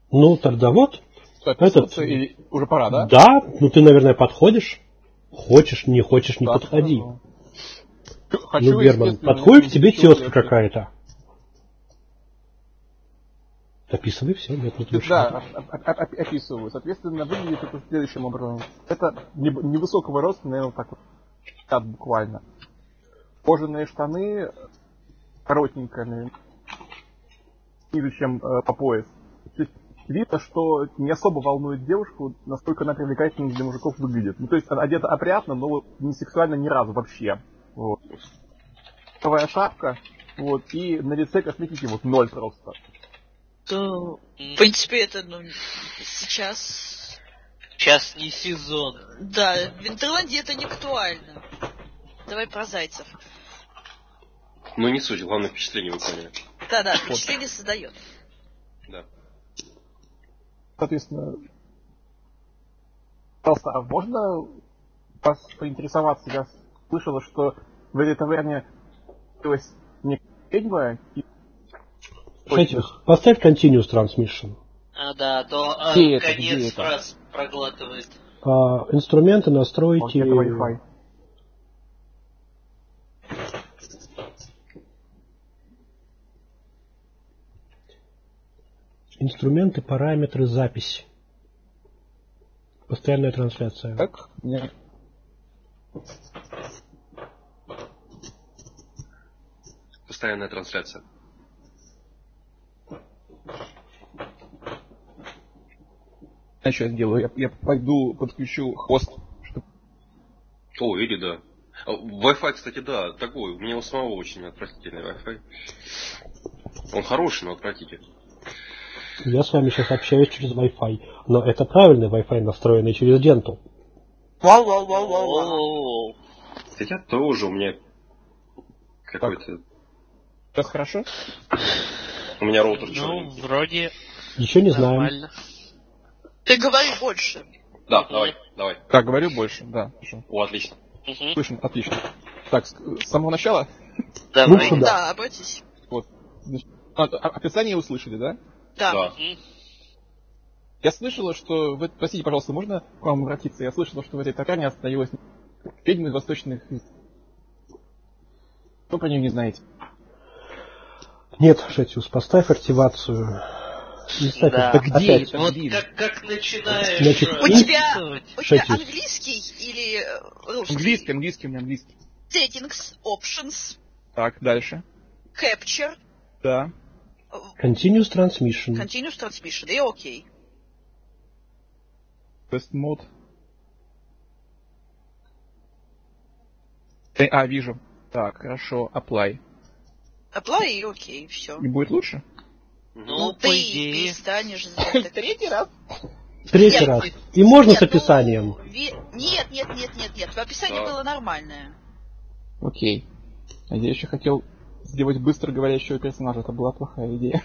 Ну, тогда вот. Этот... И уже пора, да? Да, ну ты, наверное, подходишь. Хочешь, не хочешь, не да, подходи. Хочу, ну, Герман, подходит к тебе тетка какая-то. Описывай все, нет, не да, описываю. Соответственно, выглядит это следующим образом. Это невысокого роста, наверное, так вот, буквально. Кожаные штаны, коротенькие, ниже, чем по пояс. То есть видно, что не особо волнует девушку, насколько она привлекательно для мужиков выглядит. Ну, то есть она одета опрятно, но вот не сексуально ни разу вообще. Вот. Новая шапка, вот, и на лице косметики вот 0 просто. То, в принципе, это, сейчас... Сейчас не сезон. Да, в Интерландии это не актуально. Давай про зайцев. Ну, не суть, главное впечатление выполняет. Да, впечатление создает. Да. Соответственно, просто, а можно вас поинтересоваться? Я слышала, что в этой таверне появилась некая ведьма. Поставь Continuous Transmission. Да, то конец фраз проглатывает. Инструменты, настройки. Это Wi-Fi. Инструменты, параметры, запись. Постоянная трансляция. Так? Нет. Постоянная трансляция. Я что сделаю? Я пойду подключу хост. О, или да. Wi-Fi, кстати, да, такой. У меня у самого очень отвратительный Wi-Fi. Он хороший, но отвратительный. Я с вами сейчас общаюсь через Wi-Fi. Но это правильный Wi-Fi, настроенный через Dental. Вау. Хотя тоже у меня какой-то... Сейчас хорошо? У меня роутер черный. Ну, вроде... Еще не нормально. знаем. Ты говори больше. Да, давай. Так, говорю больше, да. Хорошо. О, отлично. Слышно, отлично. Так, с самого начала? Давай. Да, обратись. Вот. Описание услышали, да? Да. Я слышала, что... Простите, пожалуйста, можно к вам обратиться? Я слышала, что в этой таверне остановилась ведьма из восточных... Что про нее не знаете? Нет, Шетиус, поставь активацию. Да. Где это? Вот как начинаешь... Значит, У тебя английский или русский? Английский. Settings, Options. Так, дальше. Capture. Да. Continuous Transmission. И окей. Test mode. Вижу. Так, хорошо. Apply и окей, все. Не будет лучше? Ну, ты по идее. перестанешь... Третий раз? Третий раз. И можно с описанием? Нет. Описание было нормальное. Окей. А я еще хотел сделать быстро говорящего персонажа. Это была плохая идея.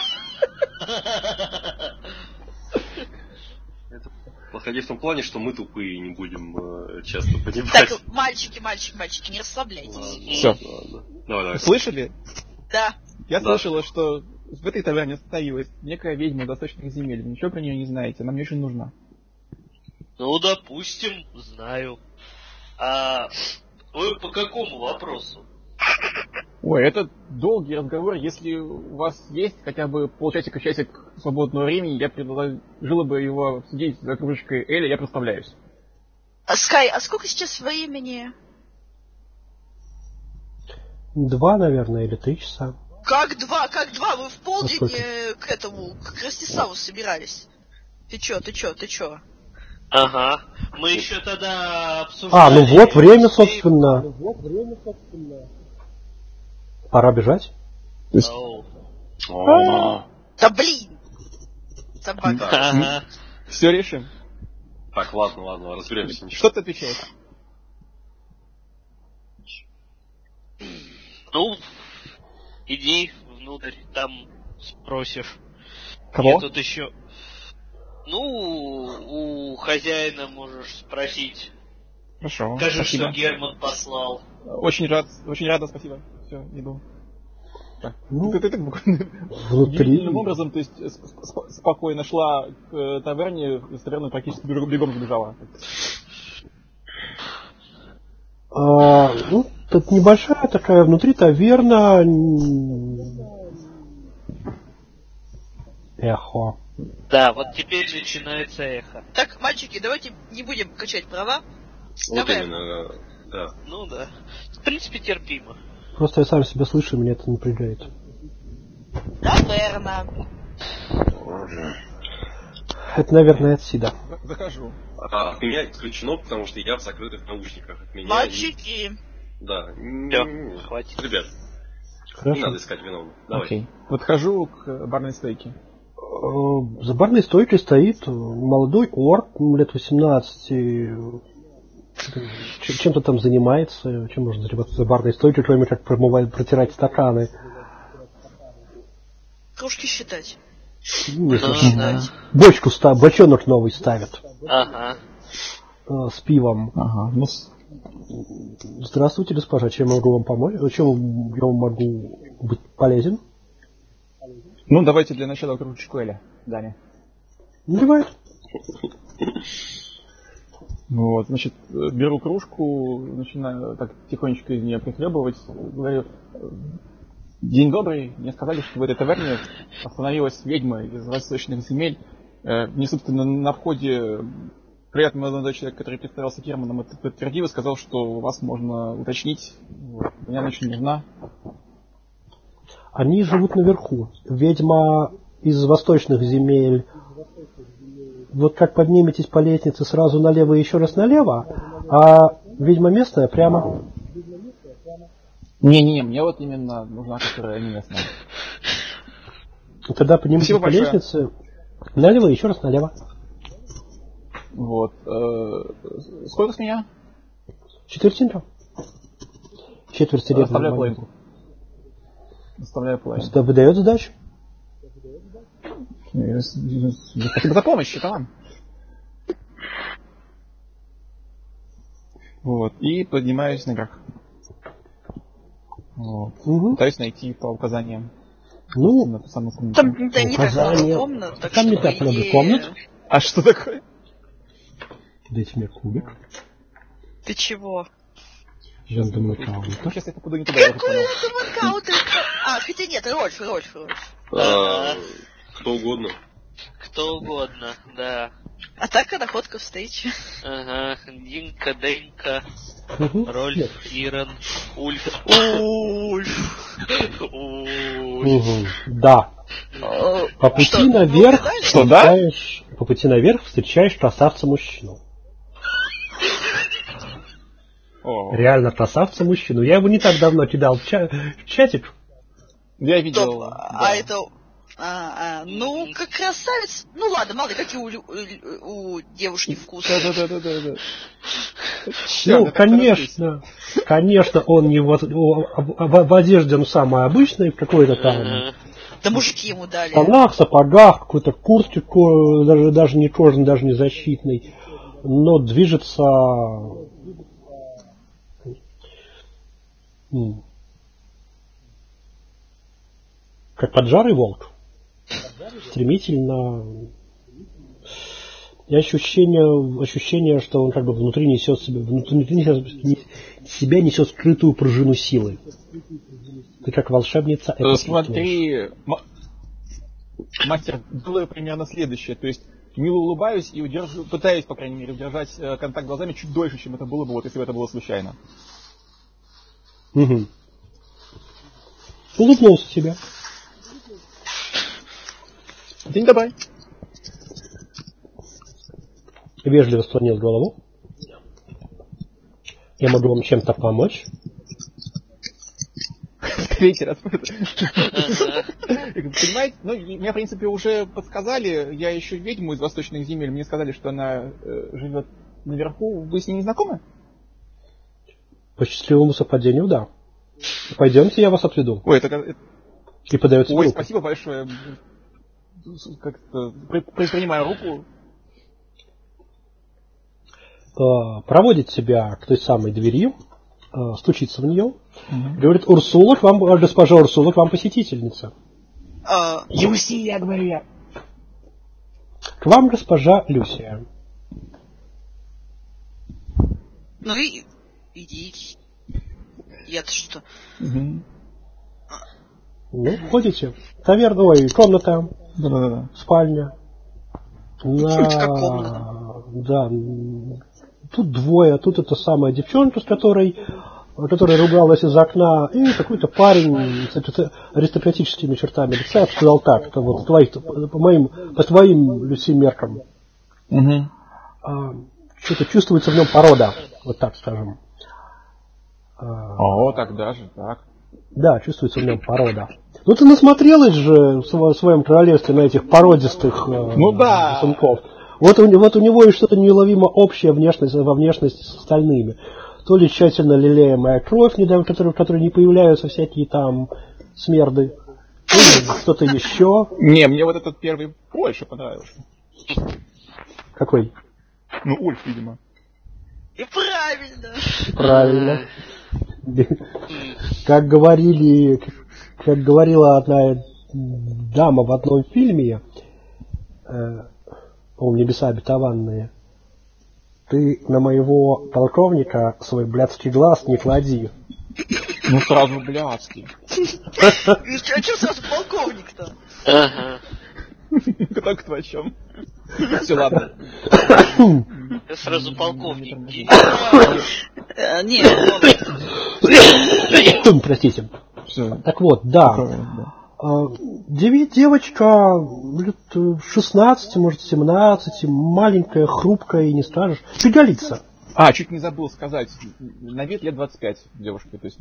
Это плохая идея в том плане, что мы тупые и не будем часто понимать. Так, мальчики, не расслабляйтесь. Все. Давай. Слышали? Да. Я слышала, что в этой таверне остановилась некая ведьма из восточных земель. Ничего про нее не знаете. Она мне очень нужна. Ну, допустим, знаю. А вы по какому вопросу? Ой, это долгий разговор. Если у вас есть хотя бы полчасика-часик свободного времени, я предложила бы его обсудить за кружечкой Эля, я представляюсь. Скай, а сколько сейчас времени? 2, наверное, или 3 часа. Как два? Вы в полдень к Ростиславу собирались. Ты чё? Ага. Мы еще тогда обсуждали... ну вот время, собственно. Пора бежать. Да блин! Собака. Все решим. Так, ладно, разберемся. Что ты отвечаешь? Ну, иди внутрь, там спросишь. Кого? Я тут еще... Ну, у хозяина можешь спросить. Хорошо. Скажи, спасибо. что Герман послал. Очень рада, спасибо. Все, иду. Ну, ты так буквально удивительным образом, то есть спокойно шла к таверне, с таверны практически бегом сбежала. Ну, тут небольшая такая внутри таверна. Эхо. Да, вот теперь начинается эхо. Так, мальчики, давайте не будем качать права. Вот Давай. именно, да. Ну да. В принципе, терпимо. Просто я сам себя слышу, и меня это напрягает. Таверна. Это, наверное, от Сида. Захожу. От меня исключено, потому что я в закрытых наушниках. От меня Мальчики. Да. Всё, хватит. Ребят, Хорошо. не надо искать виновного. Давай. Окей. Подхожу к барной стойке. За барной стойкой стоит молодой орк, лет 18, чем-то там занимается. Чем можно заниматься за барной стойкой, кроме как протирать стаканы? Кружки считать. Бочку бочонок новый ставят. Ага. С пивом. Ага. Ну, Здравствуйте, госпожа, чем могу вам помочь? Чем я вам могу быть полезен? ну, давайте для начала кружечку Эля, Даня. Наливает. Вот, значит, беру кружку, начинаю так тихонечко из нее прихлебывать, говорю: день добрый, мне сказали, что в этой таверне остановилась ведьма из восточных земель. Мне, собственно, на входе приятный молодой человек, который представился Германом, это подтвердил и сказал, что вас можно уточнить. Вот. Мне она очень нужна. Они живут наверху. Ведьма из восточных земель. Вот как подниметесь по лестнице сразу налево и еще раз налево, а ведьма местная прямо. Не-не-не, мне вот именно нужна, которая не местная. Тогда поднимитесь по лестнице налево и еще раз налево. Вот. Сколько с меня? 4 цента. Четверть Оставляю монеты. половинку. Оставляю половинку. Выдает сдачу? Спасибо за помощь, это вам. Вот. И поднимаюсь наверх. Вот. Пытаюсь найти по указаниям. Ну, Там да, не так много комнат, так там что, не так по много идее... комнат. А что такое? Дайте мне кубик. Ты чего? Рандомный каунтер. Сейчас я попаду не туда. я Какой нокаутер? А, хотя нет, Рольф. Кто угодно. Кто угодно, да. Атака, находка, встреча. Ага. Динка, Денька, Нет. Рольф, Ирон, Ульф. Да. По пути наверх встречаешь красавца-мужчину. Реально красавца-мужчину. Я его не так давно кидал в чатик. Я видел. Да. А это... ну, как красавец. Ну ладно, мало ли, какие у девушки вкусы. Да. Ну, конечно, он не в одежде, он самый обычный, какой-то там. Да мужики ему дали. В штанах, сапогах, какой-то куртке, даже не кожаный, даже не защитный. Но движется... как поджарый волк. Стремительно. И ощущение, что он как бы внутри себя несет скрытую пружину силы. Ты как волшебница это смотри, мастер, делаю примерно следующее. То есть мило улыбаюсь и пытаюсь, по крайней мере, удержать контакт глазами чуть дольше, чем это было бы, вот если бы это было случайно. Угу. Улыбнулся себе. День добрый. Вежливо склонил голову. Я могу вам чем-то помочь? Третий раз. Понимаете, ну, меня, в принципе, уже подсказали. Я ищу ведьму из восточных земель. Мне сказали, что она живет наверху. Вы с ней не знакомы? По счастливому совпадению, да. Пойдемте, я вас отведу. Ой, это... И подается Ой, руку. спасибо большое. Как-то принимаю руку. Проводит себя к той самой двери, стучится в нее. Говорит, Урсула, к вам, госпожа Урсула, к вам посетительница. Люсия, говорю я. К вам госпожа Люсия. Ну и иди. Я-то что? Ну, входите. Таверна, ой, комната. Да. Спальня. Как комната. Да. Тут двое. Тут эта самая девчонка, с которая ругалась из окна, и какой-то парень с аристократическими чертами лица. Я бы сказал так, это вот по твоим, Люси, меркам. Что-то чувствуется в нем порода, вот так скажем. О, так даже, так. Да, чувствуется в нем порода. Ну ты насмотрелась же в своем королевстве на этих породистых сынков. Вот у него и что-то неуловимо общее во внешности с остальными. То ли тщательно лелеемая кровь, в которой не появляются всякие там смерды, то ли что-то еще. Не, мне вот этот первый больше понравился. Какой? Ну, Ульф, видимо. И правильно. Правильно. Как говорила одна дама в одном фильме, по-моему, «Небеса обетованные», ты на моего полковника свой блядский глаз не клади. Ну, сразу блядский. А что сразу полковник-то? Ага. Кто о чем? Все, ладно. Я сразу полковник. Нет. Простите. Все. Так вот, да. Девочка лет 16, может 17, маленькая, хрупкая, и не скажешь. Пригодится. Чуть не забыл сказать. На вид лет 25 девушке. То есть,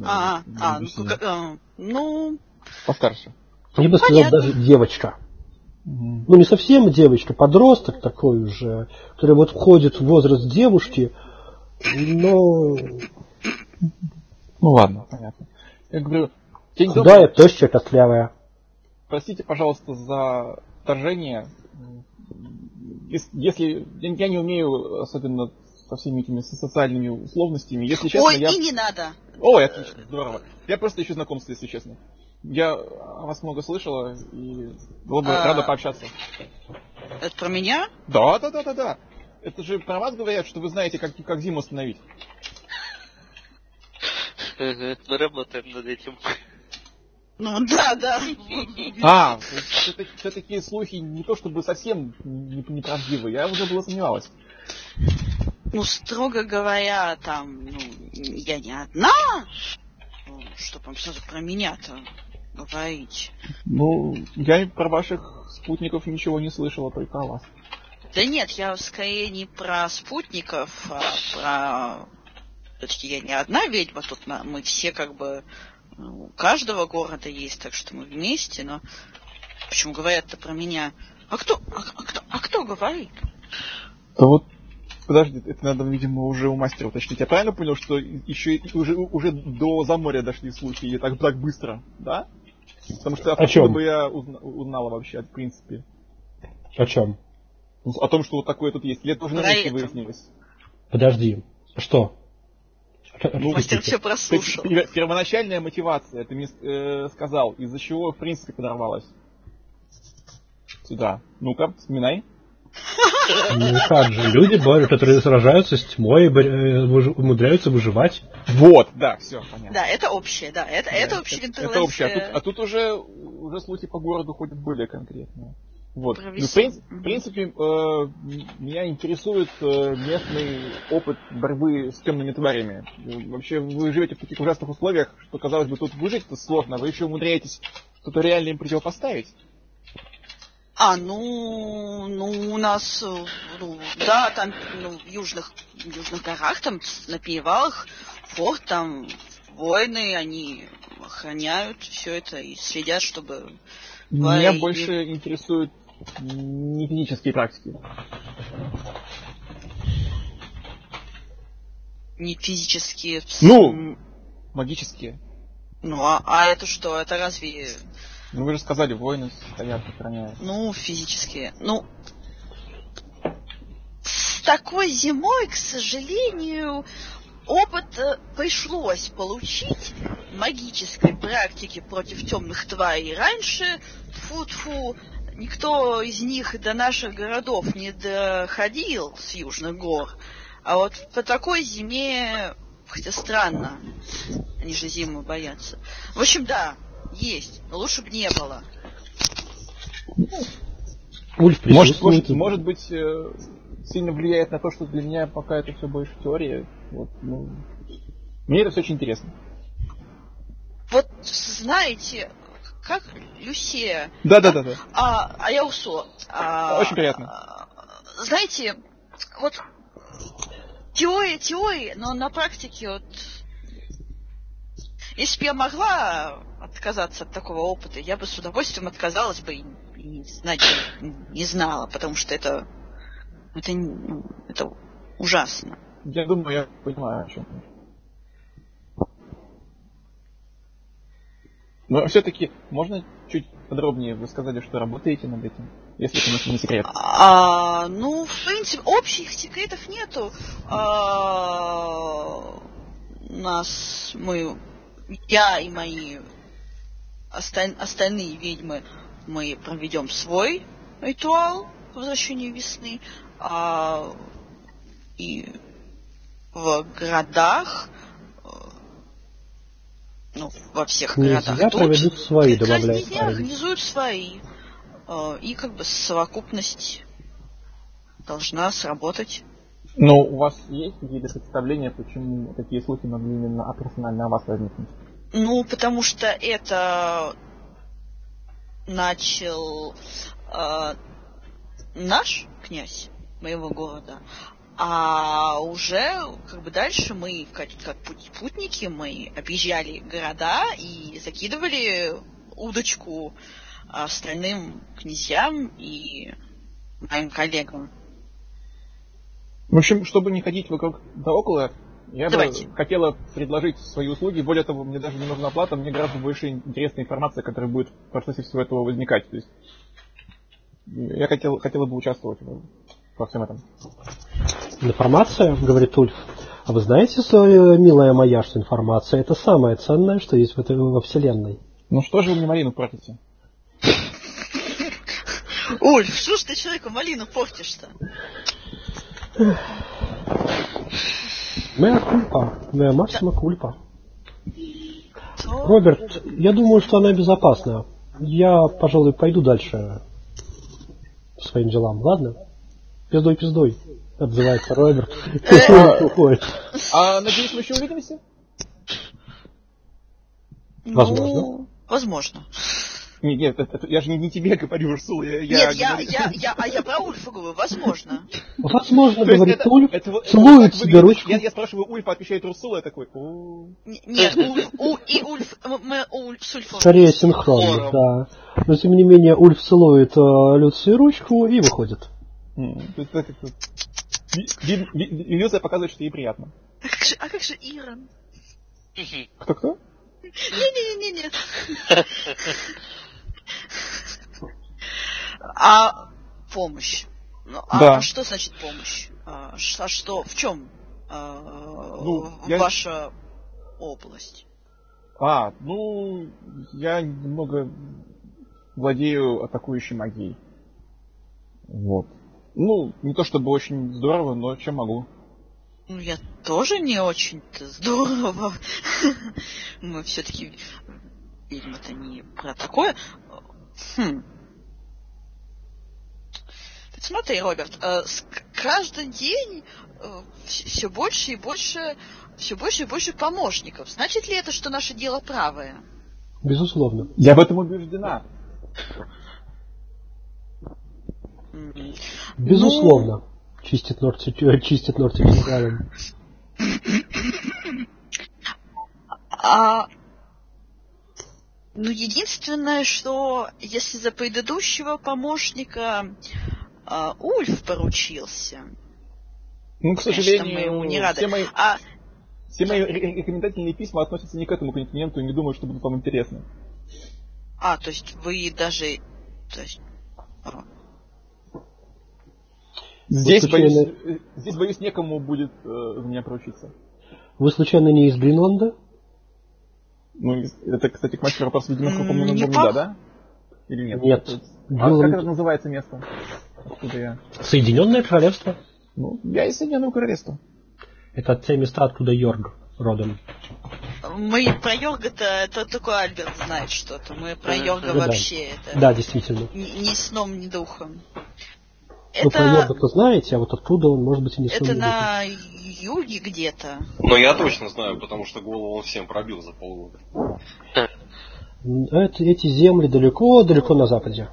ну... Постарше. Я бы сказал, даже девочка. Ну, не совсем девочка, подросток такой уже, который вот входит в возраст девушки, но... Ну, ладно, понятно. Я говорю, худая, тощая, костлявая. Простите, пожалуйста, за вторжение. Если я не умею, особенно со всеми этими социальными условностями, если честно, Ой, и не надо. Ой, отлично, здорово. Я просто ищу знакомства, если честно. Я о вас много слышала, и было бы рада пообщаться. Это про меня? Да. Это же про вас говорят, что вы знаете, как зиму остановить. Мы работаем над этим. Ну да. Все такие слухи не то чтобы совсем неправдивые, я уже было сомневалась. Ну, строго говоря, там, я не одна. Что там сразу про меня-то говорить? Ну, я про ваших спутников ничего не слышала, только о вас. Да нет, я скорее не про спутников, а про... Все-таки я не одна ведьма, тут мы все как бы... У каждого города есть, так что мы вместе, но... Почему говорят-то про меня? А кто говорит? Да вот, подожди, это надо, видимо, уже у мастера уточнить. Я правильно понял, что еще уже до Заморья дошли слухи, и так быстро, да? Потому что откуда бы я узнала вообще, в принципе. О чем? О том, что вот такое тут есть. Лет уже на месте выяснилось. Подожди, что? Мастер все прослушал. Первоначальная мотивация, ты мне сказал, из-за чего в принципе подорвалась сюда. Ну-ка, вспоминай. Ну как же, люди, которые сражаются с тьмой, умудряются выживать. Вот, да, все, понятно. Да, это общее, да, это общее. Это общее, а тут уже слухи по городу ходят более конкретные. Вот. Ну, в принципе, меня интересует местный опыт борьбы с темными тварями. Вообще, вы живете в таких ужасных условиях, что, казалось бы, тут выжить-то сложно, вы еще умудряетесь что-то реально им противопоставить. У нас, да, там, в южных горах, там, на перевалах, форт, там, воины, они охраняют все это и следят, чтобы... Меня больше интересуют не физические практики. Не физические... магические. А это что? Это разве... Ну, вы же сказали, воины стоят, охраняют. Физические. С такой зимой, к сожалению, опыт пришлось получить магической практики против темных тварей раньше. Тьфу-тьфу, никто из них до наших городов не доходил с южных гор. А вот по такой зиме, хотя странно, они же зиму боятся. В общем, да, есть, но лучше бы не было. Может быть, сильно влияет на то, что для меня пока это все больше теория. Вот, ну, мне это все очень интересно. Вот знаете, как Люсия. Да. А я Урсула. Очень приятно. Знаете, вот теория, но на практике вот. Если бы я могла отказаться от такого опыта, я бы с удовольствием отказалась бы и знать не знала, потому что это ужасно. Я думаю, я понимаю, о чем. Но все-таки можно чуть подробнее? Вы сказали, что работаете над этим, если, конечно, не секрет. Ну, в принципе, общих секретов нету. Я и мои остальные ведьмы, мы проведем свой ритуал по возвращению весны. И в городах, во всех городах тут проведут свои, добавляют князья организуют свои. И как бы совокупность должна сработать. Но у вас есть какие-то представления, почему такие слухи могли именно персонально о вас возникнуть? Ну, потому что это начал наш князь моего города, а уже как бы дальше мы, как путники, мы объезжали города и закидывали удочку остальным князьям и моим коллегам. В общем, чтобы не ходить вокруг да около, я Давайте. бы хотела предложить свои услуги. Более того, мне даже не нужна оплата, мне гораздо больше интересная информация, которая будет в процессе всего этого возникать. То есть я хотела бы участвовать во всем этом. Информация, говорит Ульф. А вы знаете, милая моя, что информация это самое ценное, что есть во Вселенной? Ну что же вы мне малину портите? Ульф, что ж ты человеку малину портишь-то? Моя кульпа, моя максима кульпа. Роберт, я думаю, что она безопасна. Я, пожалуй, пойду дальше по своим делам, ладно? Пиздой, отзывается Роберт. Уходит. Надеюсь, мы еще увидимся? Возможно. Возможно. Нет, я же не тебе говорю, Урсула. Я про Ульфа говорю, возможно. Возможно, говорит Ульф, целует себе ручку. Я спрашиваю Ульфа, отвечает Урсула, я такой... Нет, Ульф с Ульфом. Скорее синхронно, да. Но тем не менее, Ульф целует Люцию ручку и выходит. Иллюзия показывает, что ей приятно. А как же Ирон? Кто? Не. А помощь? Да. А что значит помощь? А что? В чем ваша область? Я немного владею атакующей магией. Вот. Не то чтобы очень здорово, но чем могу. Я тоже не очень-то здорово. Мы все-таки ведьмы-то не про такое. Смотри, Роберт, каждый день все больше и больше помощников. Значит ли это, что наше дело правое? Безусловно. Я в этом убеждена. Безусловно. Чистит ногти кинжалом. Единственное, что если за предыдущего помощника Ульф поручился, к сожалению, мы ему не рады. Все мои рекомендательные письма относятся не к этому континенту, и не думаю, что будут вам интересны. То есть вы даже... Здесь, боюсь, некому будет за меня поручиться. Вы случайно не из Гринланда? Ну, это, кстати, к мастеру вопрос, видимо, да? Или нет? Нет. Как это называется место? Откуда я? Соединенное Королевство. Ну, я из Соединенного Королевства. Это те места, откуда Йорг родом. Мы про Йорга-то, это только Альберт знает что-то. Мы про Йорга вообще это... Да, действительно. Ни сном, ни духом. Вы про Йорга-то знаете, а вот оттуда он, может быть, и не сном, это ни на юге где-то. Но я точно знаю, потому что голову он всем пробил за полгода. Эти земли далеко на западе.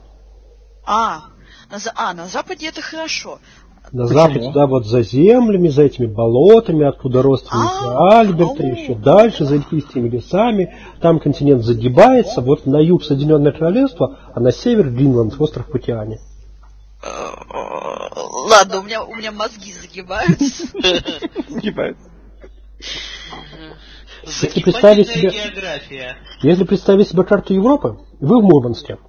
На западе это хорошо. На западе, да, вот за землями, за этими болотами, откуда родственники Альберта, еще дальше, за эльфийскими лесами. Там континент загибается, вот на юг Соединенное Королевство, а на север Гринланд, остров Путиани. Ладно, у меня мозги загибаются. Загибаются. Если представить себе карту Европы, вы в Мурманске.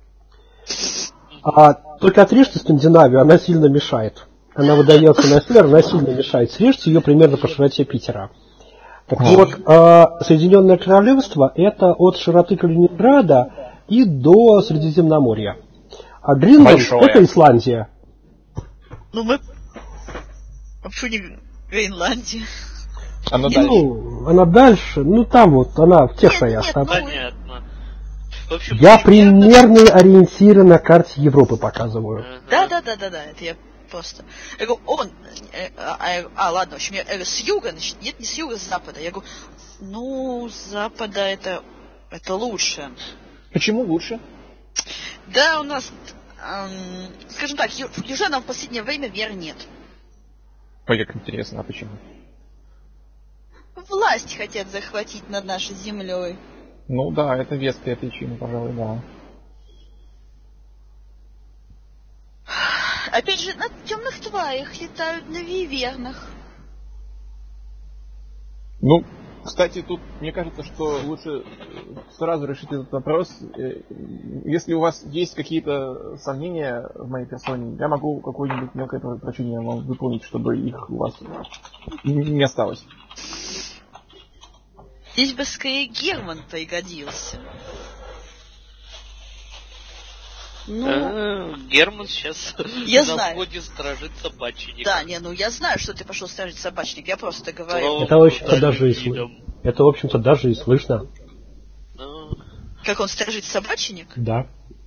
А только отрежьте Скандинавию, она сильно мешает. Она выдается на север, она сильно мешает. Срежьте ее примерно по широте Питера. Так вот, Соединенное Королевство это от широты Калининграда и до Средиземноморья. А Гринланд это Исландия. Ну мы... Почему не Гренландия? Она дальше. Она дальше, там вот, она в тех краях. Понятно. В общем, я примерные ориентиры на карте Европы показываю. Да, это я просто... Я говорю, ладно, в общем, с юга, значит, нет, не с юга, с запада. Я говорю, с запада это лучше. Почему лучше? Да, у нас, скажем так, южанам в последнее время веры нет. Ой, как интересно, а почему? Власть хотят захватить над нашей землей. Ну да, это веская причина, пожалуй, да. Опять же, на темных тварях летают на вивернах. Ну, кстати, тут мне кажется, что лучше сразу решить этот вопрос. Если у вас есть какие-то сомнения в моей персоне, я могу какое-нибудь мелкое поручение вам выполнить, чтобы их у вас не осталось. Здесь бы скорее Герман пригодился. Герман сейчас на входе сторожит собачник. Да, я знаю, что ты пошел сторожить собачник, я просто говорю. Это, в общем-то, даже и слышно. Как он сторожит собачник? Да.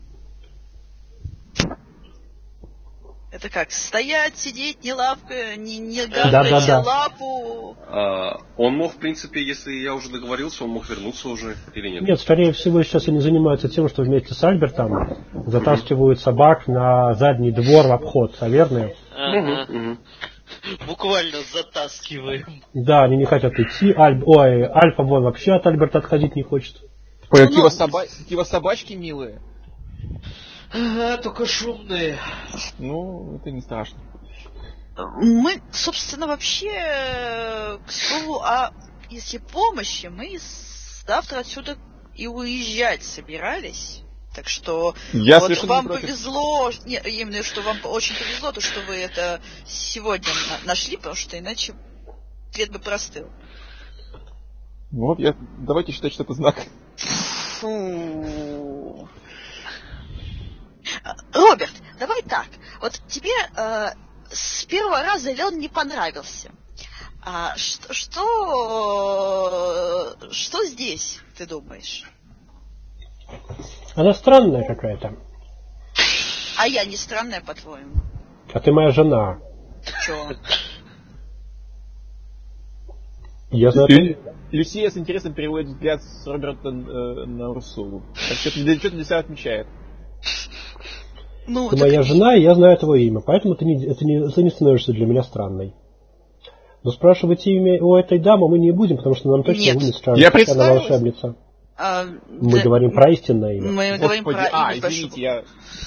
Это как? Стоять, сидеть, не лапка, не гавкать, лапу. Он мог, в принципе, если я уже договорился, он мог вернуться уже или нет? Нет, скорее всего, сейчас они занимаются тем, что вместе с Альбертом затаскивают собак на задний двор в обход, верно? Буквально затаскиваем. Да, они не хотят идти. Альфа вон вообще от Альберта отходить не хочет. Какие собачки милые. Ага, только шумные. Ну, это не страшно. Мы, собственно, вообще, к слову, если помощи, мы завтра отсюда и уезжать собирались. Так что вам повезло, именно что вам очень повезло, то, что вы это сегодня нашли, потому что иначе ответ бы простыл. Вот, давайте считать, что это знак. Фу. Роберт, давай так. Вот тебе с первого раза Леон не понравился. Что здесь, ты думаешь? Она странная какая-то. А я не странная, по-твоему? А ты моя жена. Чё? Я знаю. Люсия с интересом переводит взгляд с Роберта на Урсулу. Что-то для себя отмечает. Ты моя жена, и я знаю твое имя, поэтому ты не становишься для меня странной. Но спрашивать имя у этой дамы мы не будем, потому что нам точно вы не скажете, что она волшебница. Мы говорим про истинное имя. Мы говорим про имя. Извините, я...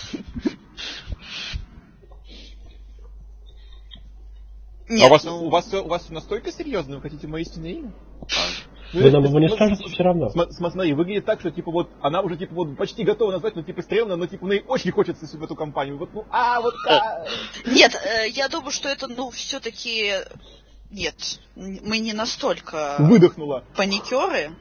Нет, у вас все настолько серьезно? Вы хотите мое истинное имя? Вы нам его не скажете все равно. Смотри, выглядит так, что она уже почти готова назвать, стрёмно, но ей очень хочется в эту компанию. Нет, я думаю, что это, все-таки Нет, мы не настолько... Выдохнула. Паникеры.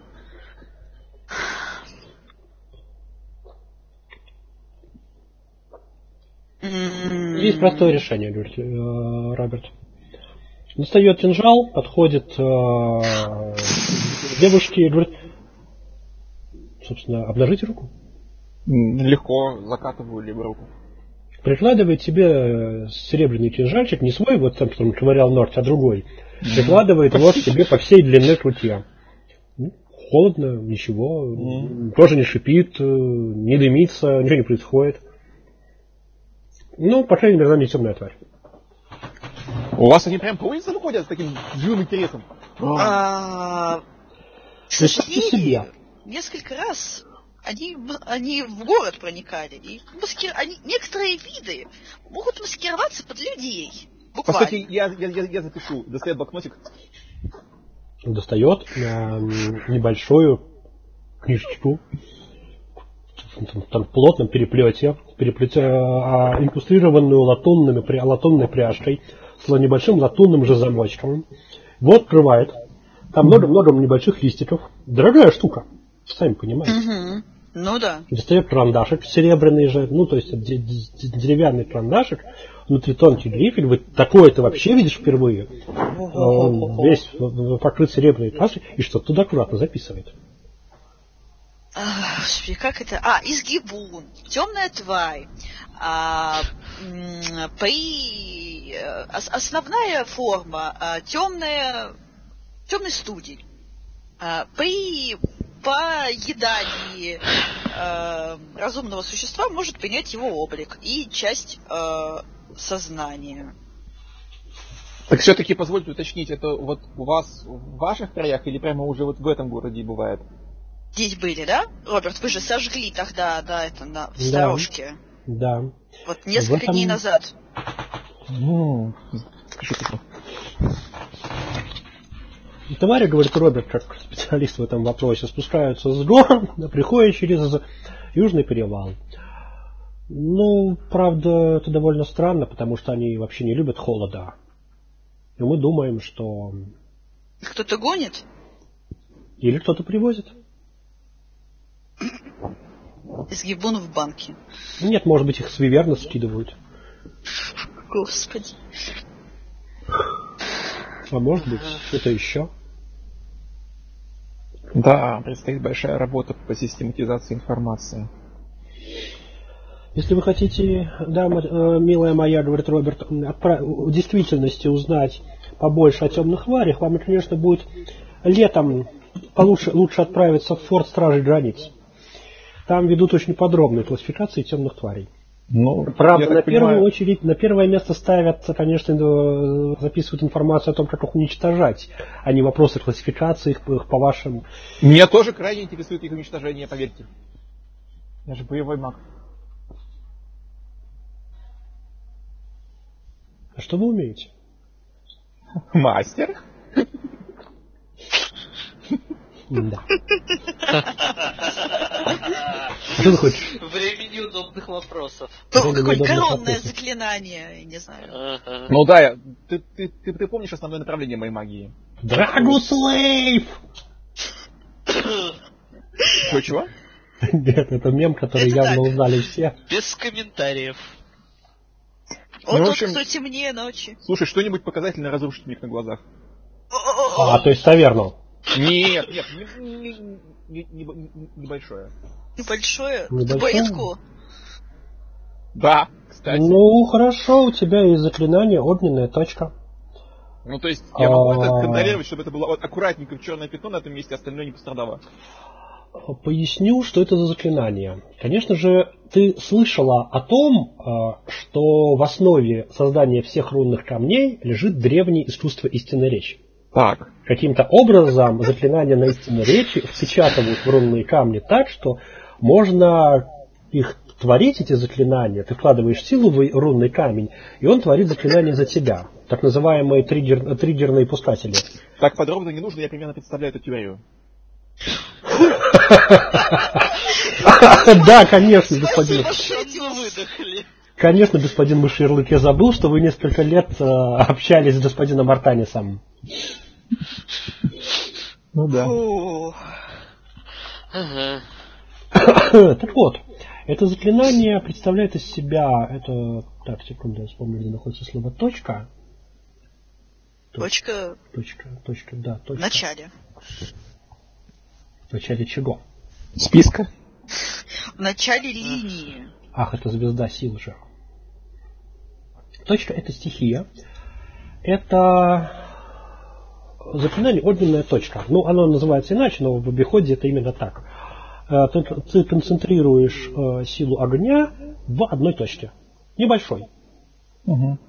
Есть простое решение, говорит Роберт. Достает кинжал, подходит к девушке и говорит: собственно, обнажите руку. Легко закатываю левую руку. Прикладывает себе серебряный кинжальчик, не свой, вот там, которым ковырял ноготь, а другой. Прикладывает его себе по всей длине к руке. Холодно, ничего, тоже не шипит, не дымится, ничего не происходит. Ну, по крайней мере, она не темная тварь. У вас они прям по улице выходят с таким живым интересом? К сожалению, несколько раз они в город проникали. И некоторые виды могут маскироваться под людей. Буквально. Кстати, я запишу. Достает блокнотик. Достает небольшую книжечку. Там в плотном переплете, инкрустированную латунной пряжкой с небольшим латунным же замочком. Вот открывает. Там много небольших листиков. Дорогая штука, сами понимаете. Ну да. Достает карандашик серебряный же, то есть деревянный карандашик, внутри тонкий грифель. Вот такое-то вообще видишь впервые. Весь покрыт серебряной краской, и что туда аккуратно записывает. Как это? Изгибун, темная тварь. Основная форма темный студень. При поедании разумного существа может принять его облик и часть сознания. Так все-таки позвольте уточнить, это вот у вас в ваших краях или прямо уже вот в этом городе бывает? Здесь были, да? Роберт, вы же сожгли тогда, в сторожке. Да. Вот несколько дней назад. Товарищ, говорит Роберт, как специалист в этом вопросе, спускаются с гор, приходят через Южный перевал. Правда, это довольно странно, потому что они вообще не любят холода. И мы думаем, что... Кто-то гонит? Или кто-то привозит. Изгибун в банке. Нет, может быть, их с Виверны скидывают. Господи. А может быть, что-то еще. Да, предстоит большая работа по систематизации информации. Если вы хотите, да, милая моя, говорит Роберт, в действительности узнать побольше о темных тварях, вам, конечно, будет летом лучше отправиться в форт Стражей Границ. Там ведут очень подробные классификации темных тварей. Правда, на первое место ставят, конечно, записывают информацию о том, как их уничтожать, а не вопросы классификации их по вашим... Меня тоже крайне интересует их уничтожение, поверьте. Я же боевой маг. А что вы умеете? Мастер? Да. Что ты хочешь? Времени удобных вопросов. Какое коронное заклинание, я не знаю. Да, ты помнишь основное направление моей магии? Драгуслейв! Чего? Нет, это мем, который явно узнали все. Без комментариев. Тут кто темнее ночи. Слушай, что-нибудь показательно разрушить у них на глазах. То есть таверну. Нет, небольшое. Небольшое? Табуретку? Да, кстати. Хорошо, у тебя есть заклинание огненная точка. То есть я могу это контролировать, чтобы это было аккуратненько черное пятно на этом месте, остальное не пострадало. Поясню, что это за заклинание. Конечно же, ты слышала о том, что в основе создания всех рунных камней лежит древнее искусство истинной речи. Так. Каким-то образом заклинания на истинной речи впечатывают в рунные камни так, что можно их творить, эти заклинания. Ты вкладываешь силу в рунный камень, и он творит заклинания за тебя. Так называемые триггерные пускатели. Так подробно не нужно, я примерно представляю эту теорию. Да, конечно, господин. Выдохли. Конечно, господин Мышьярлык, я забыл, что вы несколько лет общались с господином Артанисом. Ну да. Так вот, это заклинание представляет из себя, это, так, секунду, я вспомню, где находится слово точка. Точка, да, точка. В начале. В начале чего? Списка? В начале линии. Ах, это звезда сил же. Точка — это стихия. Это заклинание огненная точка. Ну, оно называется иначе, но в обиходе это именно так. Ты концентрируешь силу огня в одной точке. Небольшой. Угу.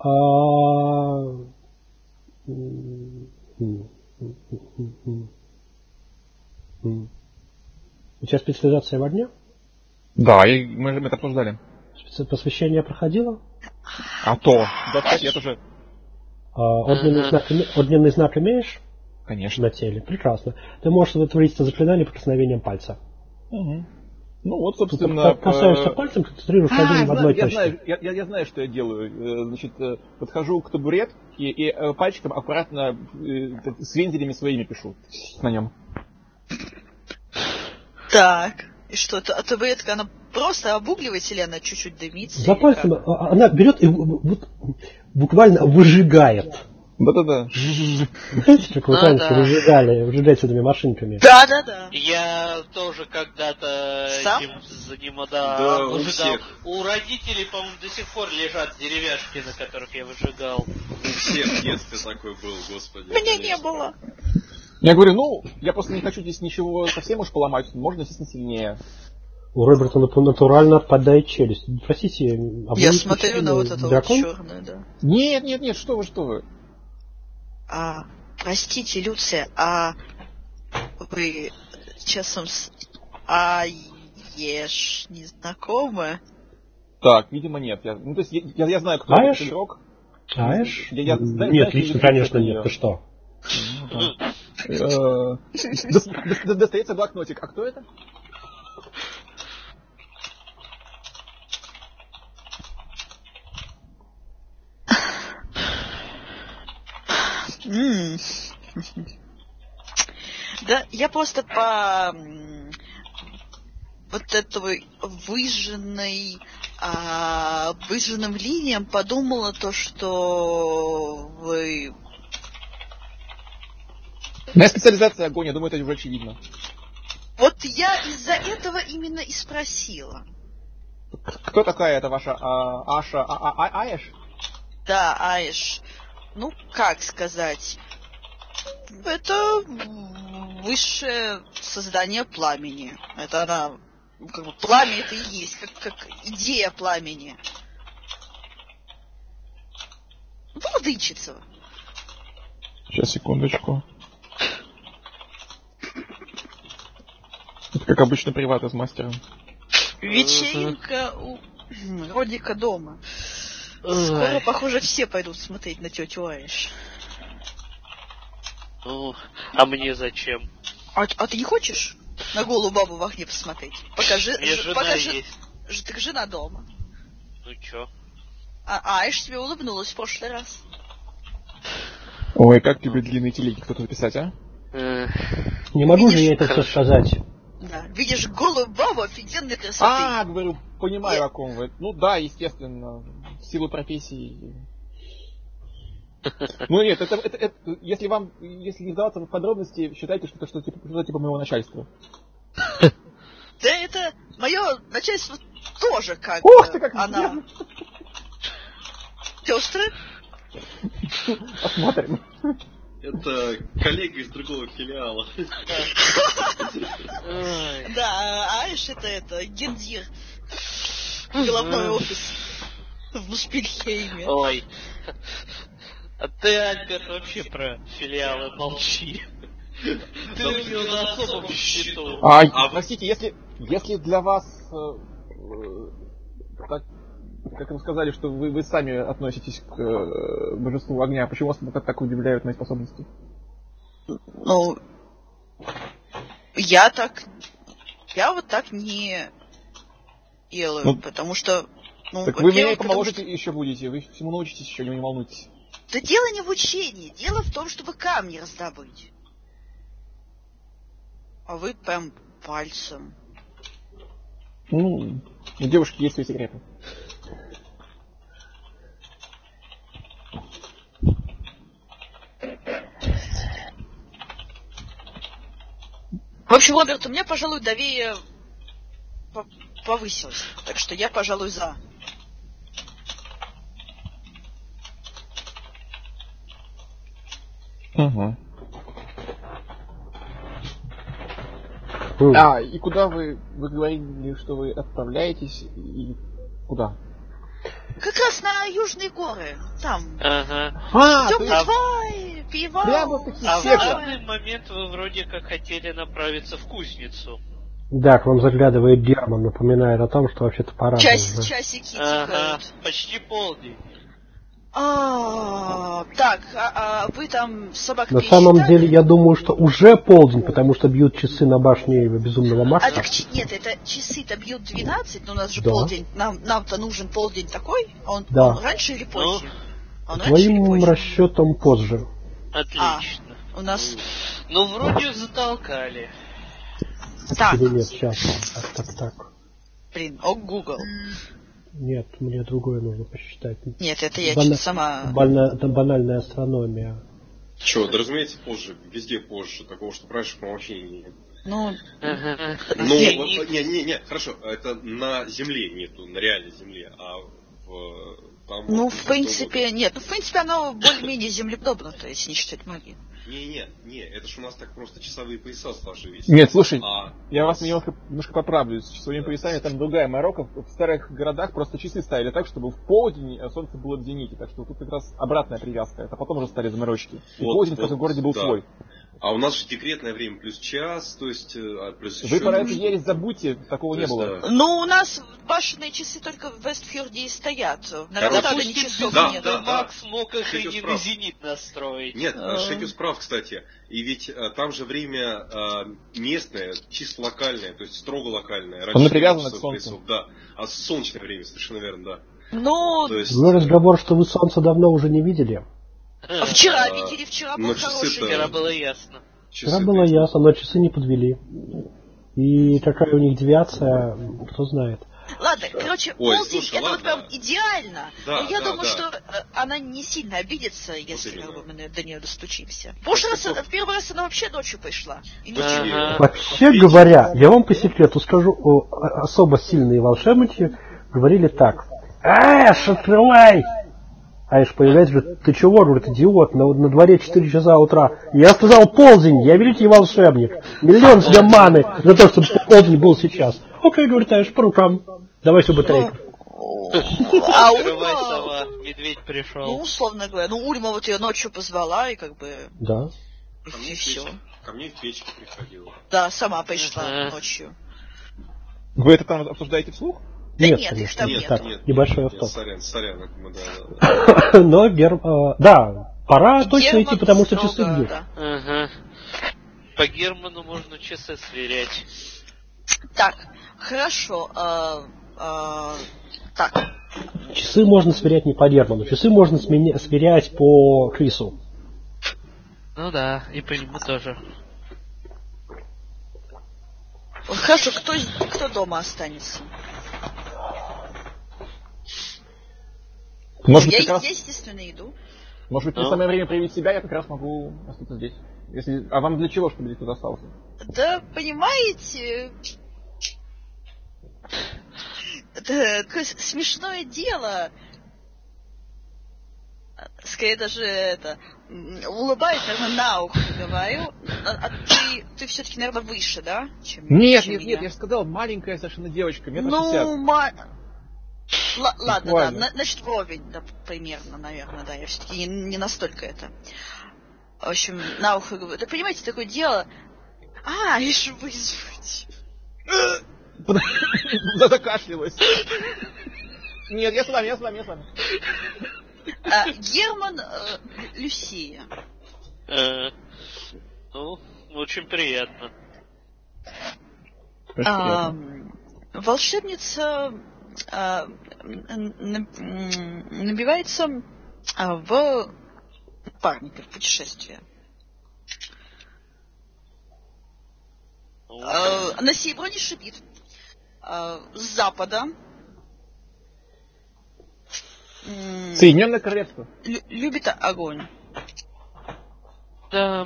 У тебя специализация в огне? Да, мы это обсуждали. Посвящение проходило? А то. Да, кстати, я тоже... Огненный знак имеешь? Конечно. На теле. Прекрасно. Ты можешь вытворить это заклинание прикосновением пальца. Угу. Ну вот, собственно... Ты касаешься пальцем, концентрируешь огонь в одной точке. Я знаю, что я делаю. Значит, подхожу к табуретке и пальчиком аккуратно с вензелями своими пишу на нем. Так. И что, табуретка, она просто обугливается или она чуть-чуть дымится? За пальцем она берет и буквально выжигает. Да-да-да. Знаете, как вы раньше выжигать этими машинками? Да. Я тоже когда-то этим занимался, Да, выжигал. У родителей, по-моему, до сих пор лежат деревяшки, на которых я выжигал. У всех в детстве такой был, господи. Меня не было. Я говорю, я просто не хочу здесь ничего совсем уж поломать, можно, естественно, сильнее. У Роберта натурально отпадает челюсть. Простите, я смотрю на вот это дракон? вот черное, да. Нет, что вы. Простите, Люция, вы часом с Аеш не знакомы? Так, видимо, нет. То есть я знаю, кто Аеш? этот игрок. Аеш? Нет, лично, конечно, нет. Ты что? Достается блокнотик. А кто это? Да, я просто по вот этой выжженным линиям подумала то, что вы... Моя специализация огонь, я думаю, это уже очевидно. Вот я из-за этого именно и спросила. Кто такая эта ваша Аша? Аеш? Да, Аеш. Ну, как сказать... Это высшее создание пламени. Это она... Как бы пламя это и есть, как идея пламени. Владычица. Сейчас, секундочку. Это как обычно приват из мастером. Вечеринка у Родика дома. Скоро, похоже, все пойдут смотреть на тетю Аиш. А мне зачем? А ты не хочешь на голую бабу в окне посмотреть? Покажи. Жена есть. Так жена дома. Ну чё? Аиш тебе улыбнулась в прошлый раз. Ой, как тебе длинные телеги кто-то написать, а? Не могу же я это все сказать. Да. Видишь голую бабу офигенной красоты. Говорю, понимаю, о ком вы. Ну да, естественно, в силу профессии. Ну нет, это если не вдаваться в подробности, считайте, что это что-то типа моего начальства. Да это мое начальство тоже как Ох ты, как она. Сестры? Посмотрим. Это коллега из другого филиала. Да, Аиш это гендир. Головной офис в Муспельхейме. Ой. А ты, Альберт, вообще про филиалы молчи. Ты у него на особом счету. Простите, если для вас, как вы сказали, что вы сами относитесь к божеству огня, почему вас так удивляют мои способности? Ну, я вот так не делаю, потому что Ну, так вы мне поможете еще будете, вы всему научитесь еще, не волнуйтесь. Да дело не в учении, дело в том, чтобы камни раздобыть. А вы прям пальцем. Ну, у девушки есть свои секреты. В общем, Роберт, у меня, пожалуй, доверие повысилось. Так что я, пожалуй, за. Угу. И куда вы говорили, что вы отправляетесь, и куда? Как раз на Южные горы, там. Ага. Темный свай, пивал. А в данный момент вы вроде как хотели направиться в кузницу. Да, к вам заглядывает Герман, напоминает о том, что вообще-то пора. Часики тикают. Почти полдень. Так, вы там собак на самом деле, я думаю, что уже полдень, потому что бьют часы на башне Безумного Макса. Нет, это часы-то бьют 12, но у нас же полдень. Нам-то нужен полдень такой, он раньше или позже? Твоим расчетом позже. Отлично. У нас... Ну, вроде затолкали. Так. Или нет, сейчас. Так. Блин, Google. Нет, мне другое нужно посчитать. Нет, это я сама... Банальная астрономия. Чё, да разумеется, позже. Везде позже. Такого, что раньше вообще нет. Хорошо. Это на Земле нету, на реальной Земле. А там... в принципе, нет. В принципе, оно более-менее землеподобно, то есть не считать магии. Не, это ж у нас так просто часовые пояса сложились. Нет, слушай, я вас немножко поправлю. С часовыми поясами там другая Марокко. В старых городах просто часы ставили так, чтобы в полдень солнце было в зените. Так что тут как раз обратная привязка. Это потом уже стали заморочки. И полдень в городе был свой. А у нас же декретное время плюс час, то есть плюс еще... Вы про эту ересь забудьте, такого не было. Да. Ну, у нас башенные часы только в Вестфьорде и стоят. Допустим, часов нет. Макс мог их и не в зенит настроить. Нет, Шекюс прав, кстати. И ведь там же время местное, чисто локальное, то есть строго локальное. Оно привязано к солнцу. Да, а солнечное время, совершенно верно, да. Ну, разговор, что вы солнце давно уже не видели. Вчера видели, вчера был хороший. Вчера было ясно. Вчера было ясно, но часы не подвели. И какая у них девиация, кто знает. Ладно, короче, полдень это вот прям идеально. Но я думаю, что она не сильно обидится, если мы до нее достучимся. В первый раз она вообще ночью пришла. Вообще говоря, я вам по секрету скажу, особо сильные волшебники говорили так. Открывай! Аиш появляется, говорит, ты чего, говорит, идиот, на дворе 4 часа утра. Я сказал полдень, я великий волшебник. Миллион тебе маны за то, чтобы полдень был сейчас. Окей, говорит Аиш, по рукам. Давай сюда батарейку. Открывай, сова, медведь пришел. Ну, условно говоря, Ульма вот ее ночью позвала, и как бы... Да. И все. Ко мне в печке приходила. Да, сама пришла ночью. Вы это там обсуждаете вслух? Да нет, их там нет. Так, небольшой автоп. Сорян. Но да, пора точно идти, потому что часы бьют. По Герману можно часы сверять. Так, хорошо. Так. Часы можно сверять не по Герману, часы можно сверять по Крису. Ну да, и по нему тоже. Хорошо, кто дома останется? Может быть, я, естественно, иду. Может быть, самое время проявить себя, я как раз могу остаться здесь. А вам для чего, чтобы здесь тут остался? Да, понимаете... Это такое смешное дело. Скорее даже улыбаюсь, наверное, на ухо говорю. Ты все-таки, наверное, выше, да? Нет, я же сказал, маленькая совершенно девочка, метр 60. Ладно, да, значит, вровень, да, примерно, наверное, да, я все-таки не настолько это. В общем, на ухо говорю. Да понимаете, такое дело... еще вызвать. Закашлялась. Нет, я с вами. Герман Люсия. Ну, очень приятно. Волшебница набивается в напарника, в путешествие. На сей броне шипит. С запада. Соединенное Королевство. Любит огонь. Да.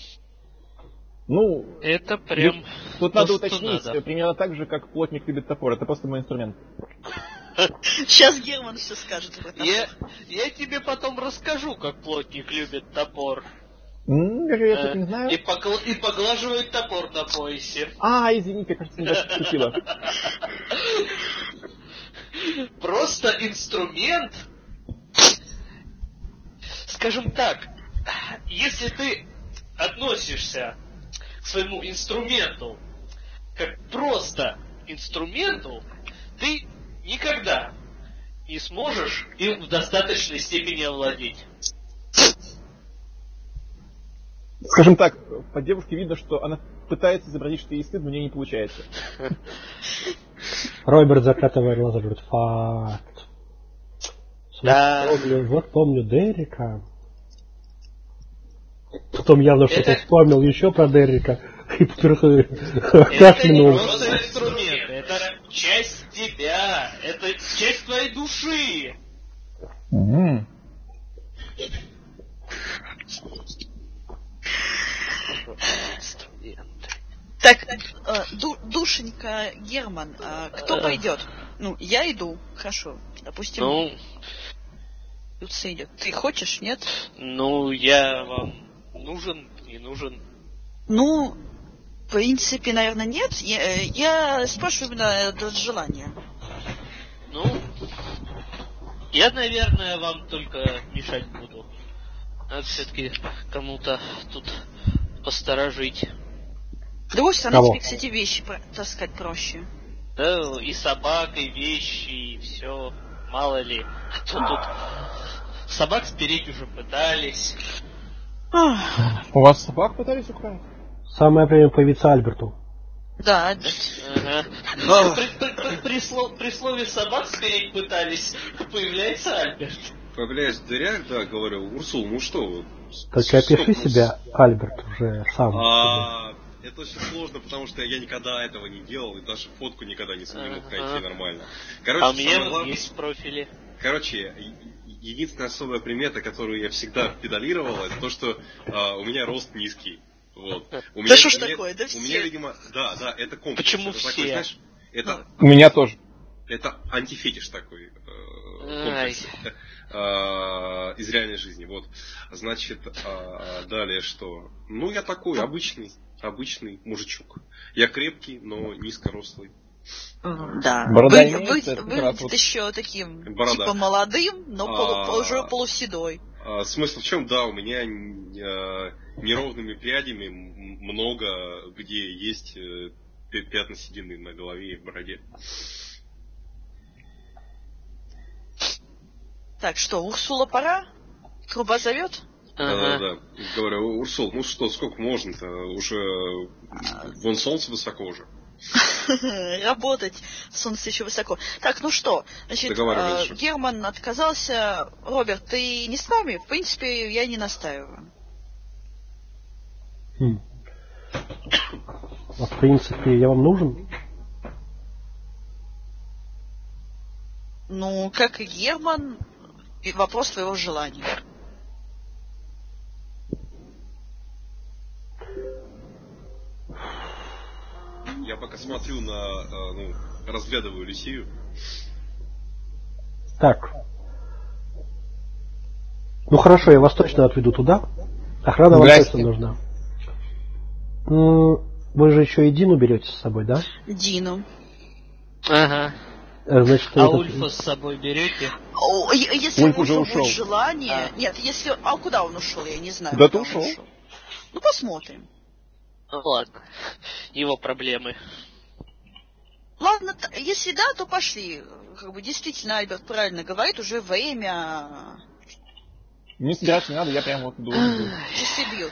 Ну, это прям... Тут надо уточнить, примерно так же, как плотник любит топор. Это просто мой инструмент. Сейчас Герман все скажет. Я тебе потом расскажу, как плотник любит топор. Я тут не знаю. И поглаживает топор на поясе. Извините, кажется, не так поступила. Просто инструмент. Скажем так, если ты относишься к своему инструменту как просто инструменту, ты никогда не сможешь им в достаточной степени овладеть. Скажем так, по девушке видно, что она пытается изобразить, что ей стыдно, но у нее не получается. Роберт закатывает глаза, говорит, факт. Да. Вот помню Дерека. Потом явно что-то вспомнил еще про Дерека. И кашлянул. Это не просто инструмент, это часть тебя, это часть твоей души. Так, душенька Герман, кто пойдет? Ну, я иду, хорошо. Допустим, Люция идет. Ты хочешь, нет? Ну, я вам нужен, не нужен. Ну, в принципе, наверное, нет. Я спрашиваю именно от желания. Ну, я, наверное, вам только мешать буду. Надо все-таки кому-то тут посторожить. С другой стороны, тебе, кстати, вещи таскать проще. Да, и собак, и вещи, и все. Мало ли. А то тут собак спереть уже пытались. У вас собак пытались украсть? Самое время появиться Альберту. Да. Ага. При слове собак спереть пытались, появляется Альберт. Появляюсь в дверях, да, говорю, Урсул, ну что вы? Только опиши себя, Альберт, уже сам. Это очень сложно, потому что я никогда этого не делал, и даже фотку никогда не смог найти нормально. Короче, у меня есть в профиле. Короче, единственная особая примета, которую я всегда педалировал, это то, что у меня рост низкий. Вот. Да что ж такое, да все. У меня, видимо, да, это комплекс. Почему это все? такой, знаешь, это, у меня тоже. Это антифетиш такой комплекс из реальной жизни. Вот. Значит, далее что? Ну, я такой обычный мужичок. Я крепкий, но низкорослый. Да. Выглядит еще таким, типа молодым, но уже полуседой. Смысл в чем? Да, у меня неровными прядями много, где есть пятна седины на голове и в бороде. Так, что, Урсула пора? Труба зовет? Да. Говорю, Урсул, ну что, сколько можно-то? Уже вон солнце высоко уже. Работать, солнце еще высоко. Так, ну что, значит, Герман отказался. Роберт, ты не с нами? В принципе, я не настаиваю. А в принципе, я вам нужен? Ну, как и Герман, вопрос твоего желания. Я пока смотрю разглядываю Люсию. Так. Ну хорошо, я вас точно отведу туда. Охрана вам точно нужна. Вы же еще и Дину берете с собой, да? Дину. Ага. Значит, Ульфа с собой берете? Если Ульф уже ушел. Будет желание... Нет, если... А куда он ушел, я не знаю. Да ты ушел. Ну, посмотрим. Ну, ладно. Его проблемы. Ладно, если да, то пошли. Как бы действительно, Альберт правильно говорит, уже время... Не собираться не надо, я прям вот должен. Часы бьют.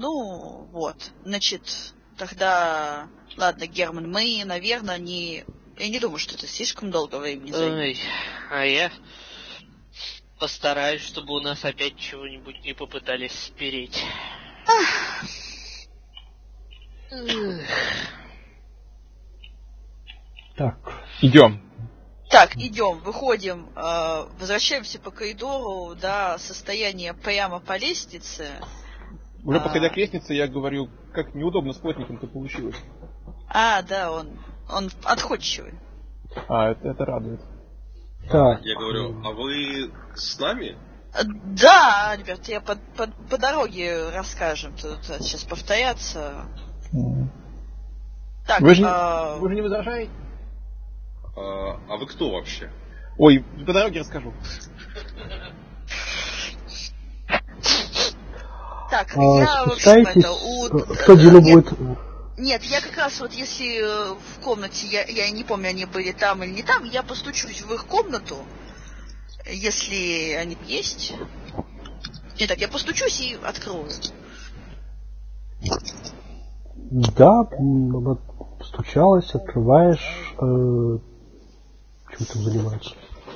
Ну, вот. Значит, тогда... Ладно, Герман, мы, наверное, не Я не думаю, что это слишком долго времени займет. А я постараюсь, чтобы у нас опять чего-нибудь не попытались спереть. Так. Идем. Так, идем, выходим, возвращаемся по коридору до состояния прямо по лестнице. Уже подходя к лестнице, я говорю, как неудобно с плотником-то получилось. Да, он отходчивый. Это радует. Так. Я говорю, а вы с нами? Да, Альберт, я по дороге расскажем. Тут сейчас повторяться. Так, вы же не возражаете? А вы кто вообще? Ой, по дороге расскажу. Так, я, в общем, это... Кто Дину будет... Нет, я как раз вот если в комнате, я не помню, они были там или не там, я постучусь в их комнату, если они есть. Не так, я постучусь и открою. Да, постучалась, открываешь. Чем там заниматься?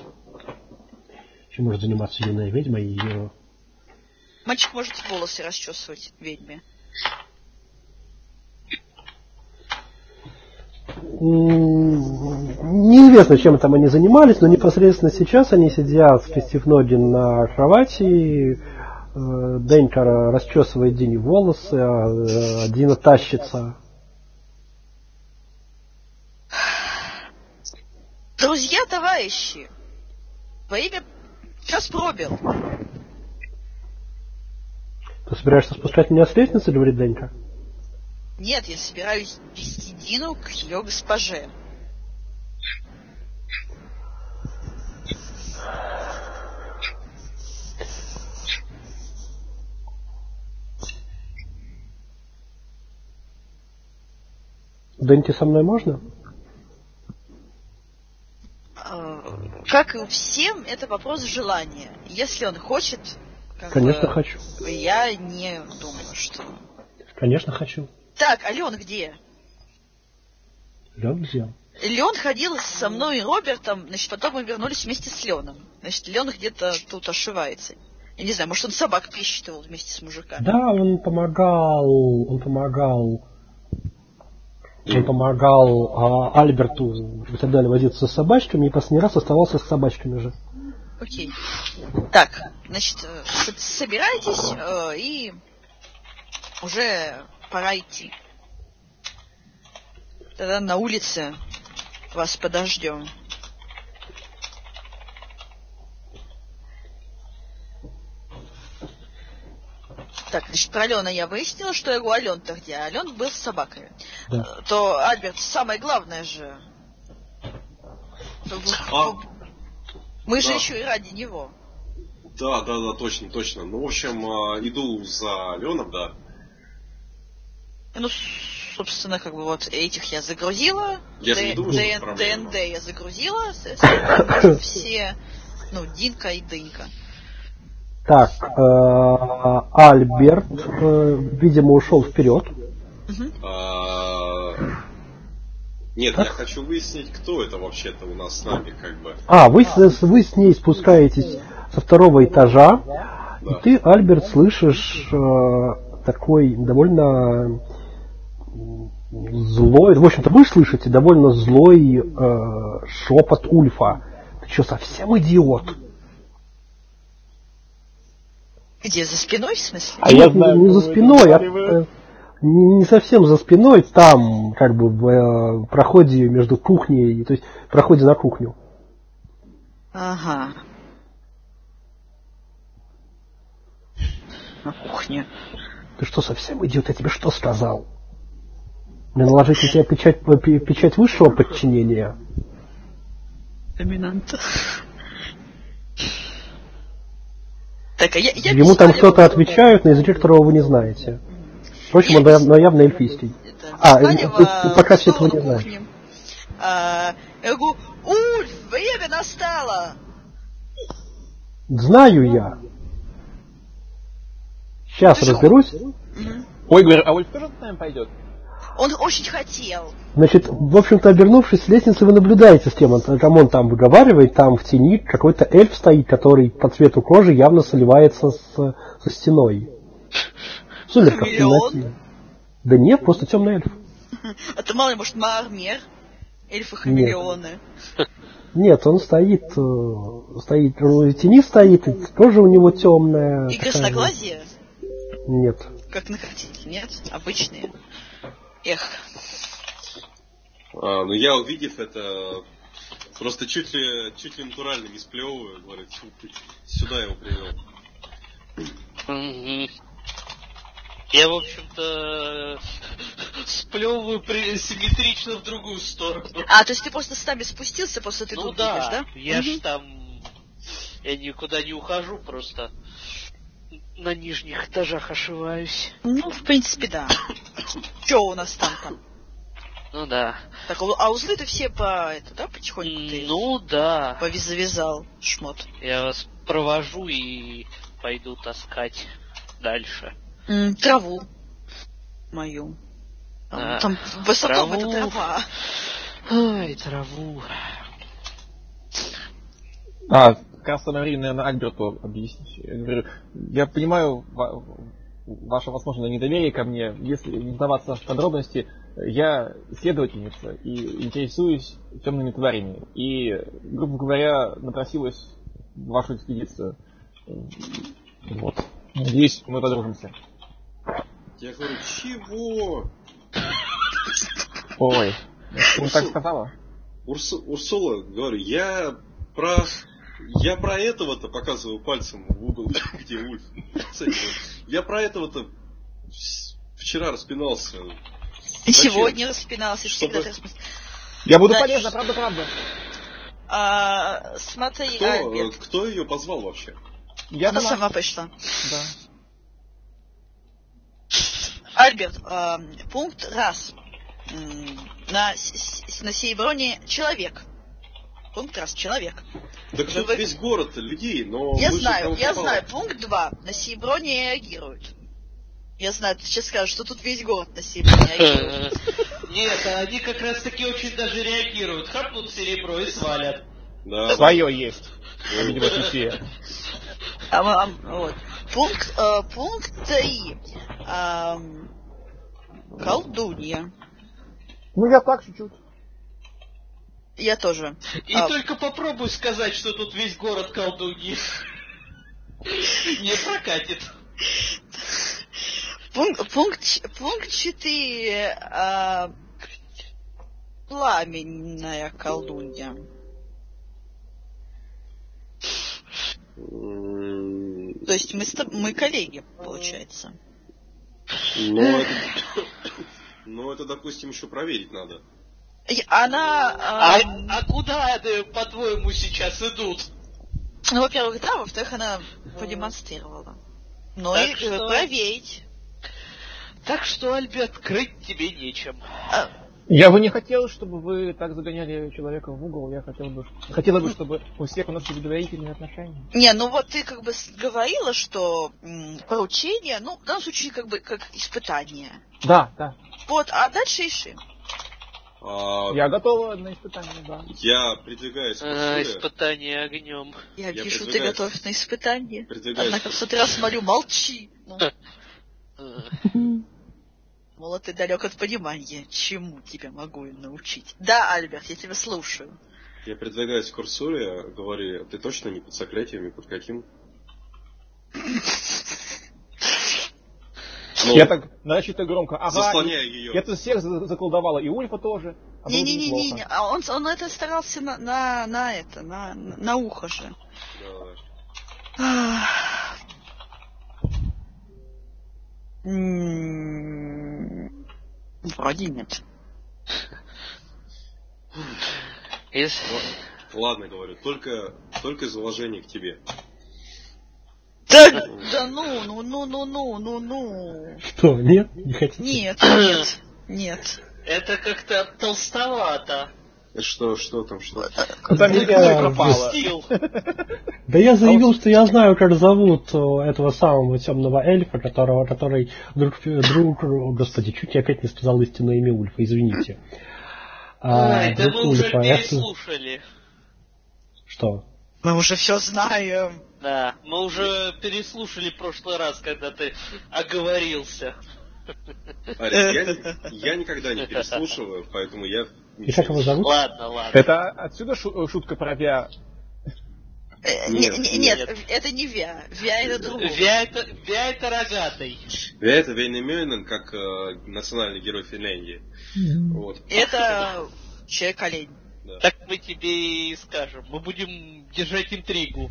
Чем может заниматься юная ведьма и ее... Мальчик может волосы расчесывать ведьме. Неизвестно, чем там они занимались, но непосредственно сейчас они сидят, скрестив ноги на кровати. Денька расчесывает Дине волосы, а Дина тащится. Друзья, товарищи, время час пробил. Ты собираешься спускать меня с лестницы, говорит Денька? Нет, я собираюсь вести Дину к ее госпоже. Деньке со мной можно? Как и всем, это вопрос желания. Если он хочет... Конечно, хочу. Я не думаю, что... Конечно, хочу. Так, а Леон где? Леон где? Леон ходил со мной и Робертом, значит, потом мы вернулись вместе с Леоном. Значит, Леон где-то тут ошивается. Я не знаю, может, он собак пересчитывал вместе с мужиками. Да, он помогал Альберту и так далее возиться с собачками, и последний раз оставался с собачками же. Окей. Так, значит, собирайтесь, и уже пора идти. Тогда на улице вас подождем. Так, значит, про Алена я выяснила, что я говорю, Ален-то где? Ален был с собакой. Да. То, Альберт, самое главное же... Мы же еще и ради него. Да, точно. Ну, в общем, иду за Леоном, да. Ну, собственно, как бы вот этих я загрузила. Я же не думаю, что это проблема. ДНД я загрузила. Все, Динка и Дынька. Так, Альберт, видимо, ушел вперед. Нет, я хочу выяснить, кто это вообще-то у нас с нами, как бы. Вы с ней спускаетесь со второго этажа, да. И ты, Альберт, слышишь такой довольно злой, в общем-то, вы слышите довольно злой шепот Ульфа. Ты что, совсем идиот? Где, за спиной, в смысле? Я знаю, не за спиной, не совсем за спиной, там, как бы, в проходе между кухней, то есть в проходе на кухню. Ага. На кухне. Ты что, совсем идиот? Я тебе что сказал? Мне наложить на тебя печать высшего подчинения? Доминанта. Так, ему там кто-то отвечают, на языке которого вы не знаете. Впрочем, он явно эльфийский. Ты пока что этого не знаешь. Я говорю, Ульф, время настало! Знаю я. Сейчас разберусь. Ой, говорю, а Ульф тоже с нами пойдет? Он очень хотел. Значит, в общем-то, обернувшись с лестницы, вы наблюдаете, с кем он там выговаривает. Там в тени какой-то эльф стоит, который по цвету кожи явно сливается со стеной. В сумерках, в темноте. Да нет, просто темный эльф. А то мало ли, может, Маармер? Эльфы-хамелеоны. Нет, он стоит, в тени стоит, и тоже у него темная. И красноглазие? Нет. Как на картинке, нет? Обычные. Эх. Ну я, увидев это, просто чуть ли натурально не сплевываю, говорю, сюда его привел. Я, в общем-то, сплевываю симметрично в другую сторону. А, то есть ты просто с нами спустился, просто ты тут да? видишь, да? Я ж там... Я никуда не ухожу, просто на нижних этажах ошиваюсь. Ну, в принципе, да. Че у нас там? Ну да. Так, а узлы ты все потихоньку ты? Ну да. Завязал шмот. Я вас провожу и пойду таскать дальше. Траву мою. Там высоко это трава. Ай, траву. Как раз Мари, наверное, Альберту объяснить. Я говорю, я понимаю ваше возможное недоверие ко мне. Если не вдаваться в подробности, я исследовательница и интересуюсь темными тварями. И, грубо говоря, напросилась в вашу экспедицию. Вот. Надеюсь, мы подружимся. Я говорю, чего? Ой, ты так сказала? Урсула, говорю, я про этого-то показываю пальцем в угол, где Ульф. Я про этого-то вчера распинался. И сегодня распинался. Чтобы... Я буду полезна, правда. Смотри, кто ее позвал вообще? Она сама пришла. Да. Альберт, пункт раз. На Сейброне человек. Пункт раз, человек. Так тут весь город людей, но... Я знаю. Пункт 2. На Сейброне реагируют. Я знаю, ты сейчас скажешь, что тут весь город на Сейброне реагирует. Нет, они как раз таки очень даже реагируют. Хапнут серебро и свалят. Да. Свое есть. Видимо, все. Вот. Пункт 3. Колдунья. Ну, я так чуть-чуть. Я тоже. И только попробуй сказать, что тут весь город колдуньи. Не прокатит. Пункт 4. Пламенная колдунья. То есть мы коллеги, получается. Ну, это, допустим, еще проверить надо. Она... А куда, по-твоему, сейчас идут? Ну, во-первых, да, во-вторых, она продемонстрировала. Но и проверить. Так что, Альберт, крыть тебе нечем. Я бы не хотел, чтобы вы так загоняли человека в угол. Я хотела бы, чтобы у всех у нас были доверительные отношения. Не, ну вот ты как бы говорила, что поручение, ну, в данном случае как бы как испытание. Да. Вот, а дальше решим. Я готова на испытание, да. Я придвигаюсь к Урсуле. Испытание огнем. Я вижу, ты готов на испытание. Придвигаюсь. Однако в тот раз молю, молчи. Мол, ты далек от понимания, чему тебя могу научить. Да, Альберт, я тебя слушаю. Я придвигаюсь к Урсуле, говорю, ты точно не под заклятием, под каким? Я так нарочито громко. Заслоняю ее. Я тут всех заколдовала, и Ульфа тоже. Не-не-не, а он это старался на ухо же. Вроде нет. Ладно, говорю, только из уважения к тебе. Да ну. Что, нет? Не хотите? Нет. Это как-то толстовато. Что там? Да я заявил, что я знаю, как зовут этого самого темного эльфа, который Господи, чуть я опять не сказал истинное имя Ульфа, извините. Ой, да мы уже переслушали. Что? Мы уже все знаем. Да, мы уже переслушали в прошлый раз, когда ты оговорился. Алекс, я никогда не переслушиваю, поэтому я... И как его зовут? Ладно. Это отсюда шутка про Виа? Нет, это не Виа. Виа это другое. Виа это рогатый. Виа это Вейнамёнен, как национальный герой Финляндии. Вот. Это человек-олень. Да. Так мы тебе и скажем. Мы будем держать интригу.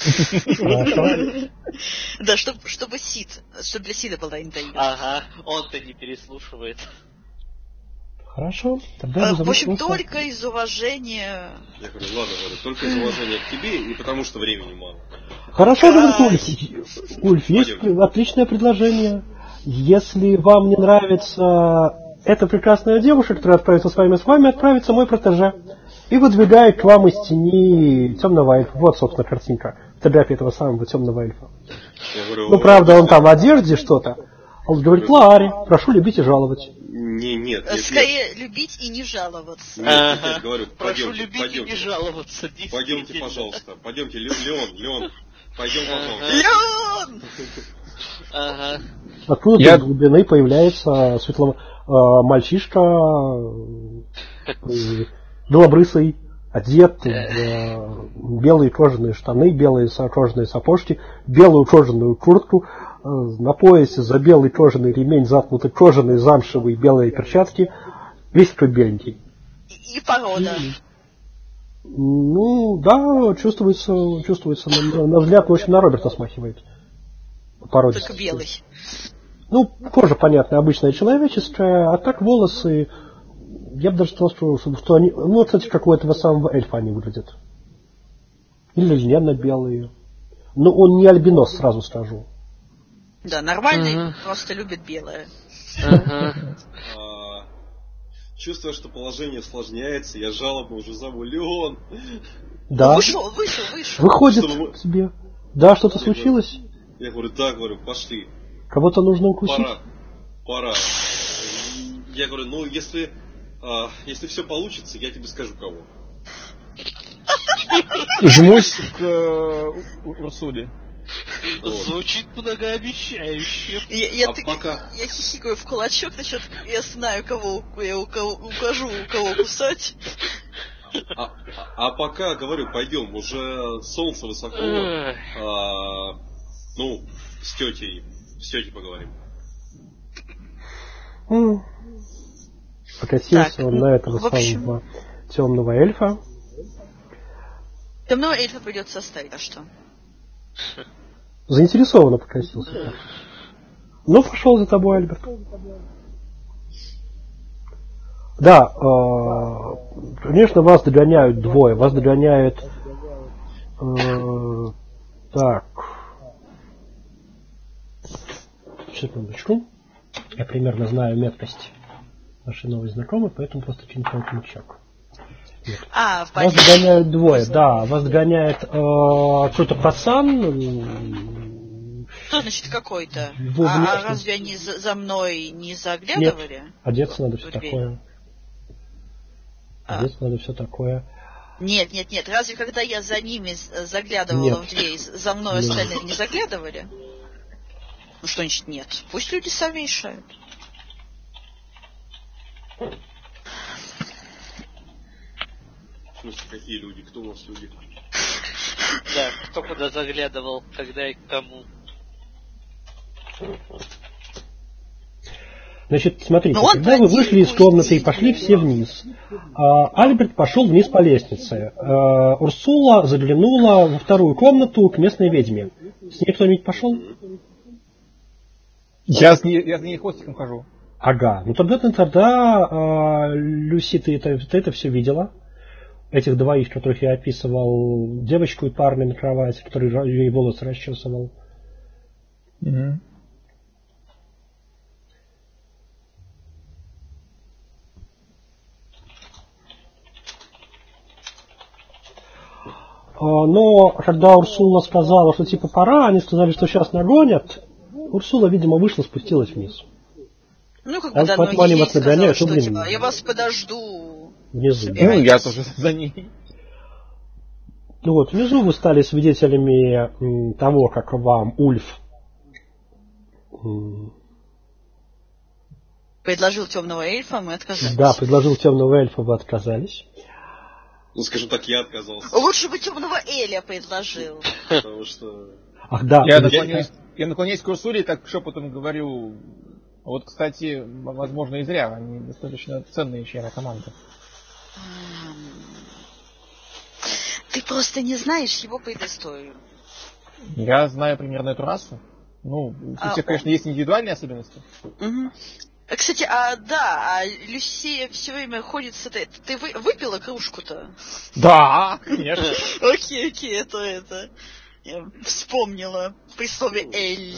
Да, чтобы для Сида была интрига. Ага, он-то не переслушивает. Хорошо. В общем, только из уважения... Я говорю, ладно, только из уважения к тебе и потому что времени мало. Хорошо, говорит Ульф, есть отличное предложение. Если вам не нравится эта прекрасная девушка, которая отправится с вами отправится мой протеже. И выдвигает к вам из тени темного эльфа. Вот, собственно, картинка. Фотография этого самого темного эльфа. Ну, правда, он там в одежде что-то. Он говорит, Лаари, прошу любить и жаловать. Нет. Скорее, любить и не жаловаться. Нет, говорю, прошу любить и не жаловаться. Пойдемте, пожалуйста. Пойдемте, Леон. Пойдем, пожалуйста. Леон! Ага. Откуда из глубины появляется мальчишка белобрысый, одет в белые кожаные штаны, белые кожаные сапожки, белую кожаную куртку, на поясе за белый кожаный ремень заткнуты кожаные замшевые белые перчатки, весь такой беленький. И порода. Ну, да, чувствуется, на взгляд, очень на Роберта смахивает. Породистый. Только белый. Ну, кожа, понятно, обычная человеческая, а так волосы, я бы даже сказал, что они, ну, кстати, как у этого самого эльфа они выглядят. Или льняно-белые. Но он не альбинос, сразу скажу. Да, нормальный, просто любит белое. Чувствуя, что положение усложняется, я жалобно уже зову Леон. Да. Вышел. Выходит к тебе. Да, что-то случилось? Я говорю, пошли. Кого-то нужно укусить? Пора. Я говорю, ну, если все получится, я тебе скажу, кого. Жмусь к Урсуле. Звучит многообещающе. Я хихикаю в кулачок, я знаю, кого я укажу, кого кусать. А пока, говорю, пойдем, уже солнце высоко. С тетей поговорим. Покосился он на этого самого темного эльфа. Темного эльфа придется оставить, а что? Заинтересованно покосился. Ну, пошел за тобой, Альберт. Да, конечно, вас догоняют двое. Вас догоняет... так. Секундочку. Я примерно знаю меткость нашей новой знакомой, поэтому просто кинул ключок. Вас догоняют двое, да. Вас догоняет какой-то пацан. Что значит какой-то? А разве они за мной не заглядывали? Нет, одеться надо все такое. Нет. Разве когда я за ними заглядывала в дверь, за мной остальные не заглядывали? Ну что значит нет? Пусть люди сами решают. В смысле, какие люди? Кто у нас люди? Да, кто куда заглядывал, когда и к кому. Значит, смотрите, когда вы вышли из комнаты и пошли все вниз, Альберт пошел вниз по лестнице. Урсула заглянула во вторую комнату к местной ведьме. С ней кто-нибудь пошел? Я с ней хвостиком хожу. Ага, ну тогда Люси, ты это все видела? Этих двоих, которых я описывал, девочку и парня на кровати, который ей волосы расчесывал. Угу. Но когда Урсула сказала, что типа пора, они сказали, что сейчас нагонят. Урсула, видимо, вышла, спустилась вниз. Ну, как бы, да, но они вас нагоняют, что, типа, я вас подожду внизу. Ну, я тоже за ней. Ну вот, внизу вы стали свидетелями того, как вам Ульф предложил темного эльфа, мы отказались. Да, предложил темного эльфа, вы отказались. Ну, скажем так, я отказался. Лучше бы темного Эля предложил. Потому что... Ах, да. Я наклоняюсь к Урсуле и так шепотом говорю. Вот, кстати, возможно, и зря. Они достаточно ценные члены команды. Ты просто не знаешь его предысторию. Я знаю примерно эту расу. Ну, у всех, конечно, есть индивидуальные особенности. Угу. Кстати, Люси все время ходит с этой... Ты выпила кружку-то? Да, конечно. Окей, это... Я вспомнила при слове «эль».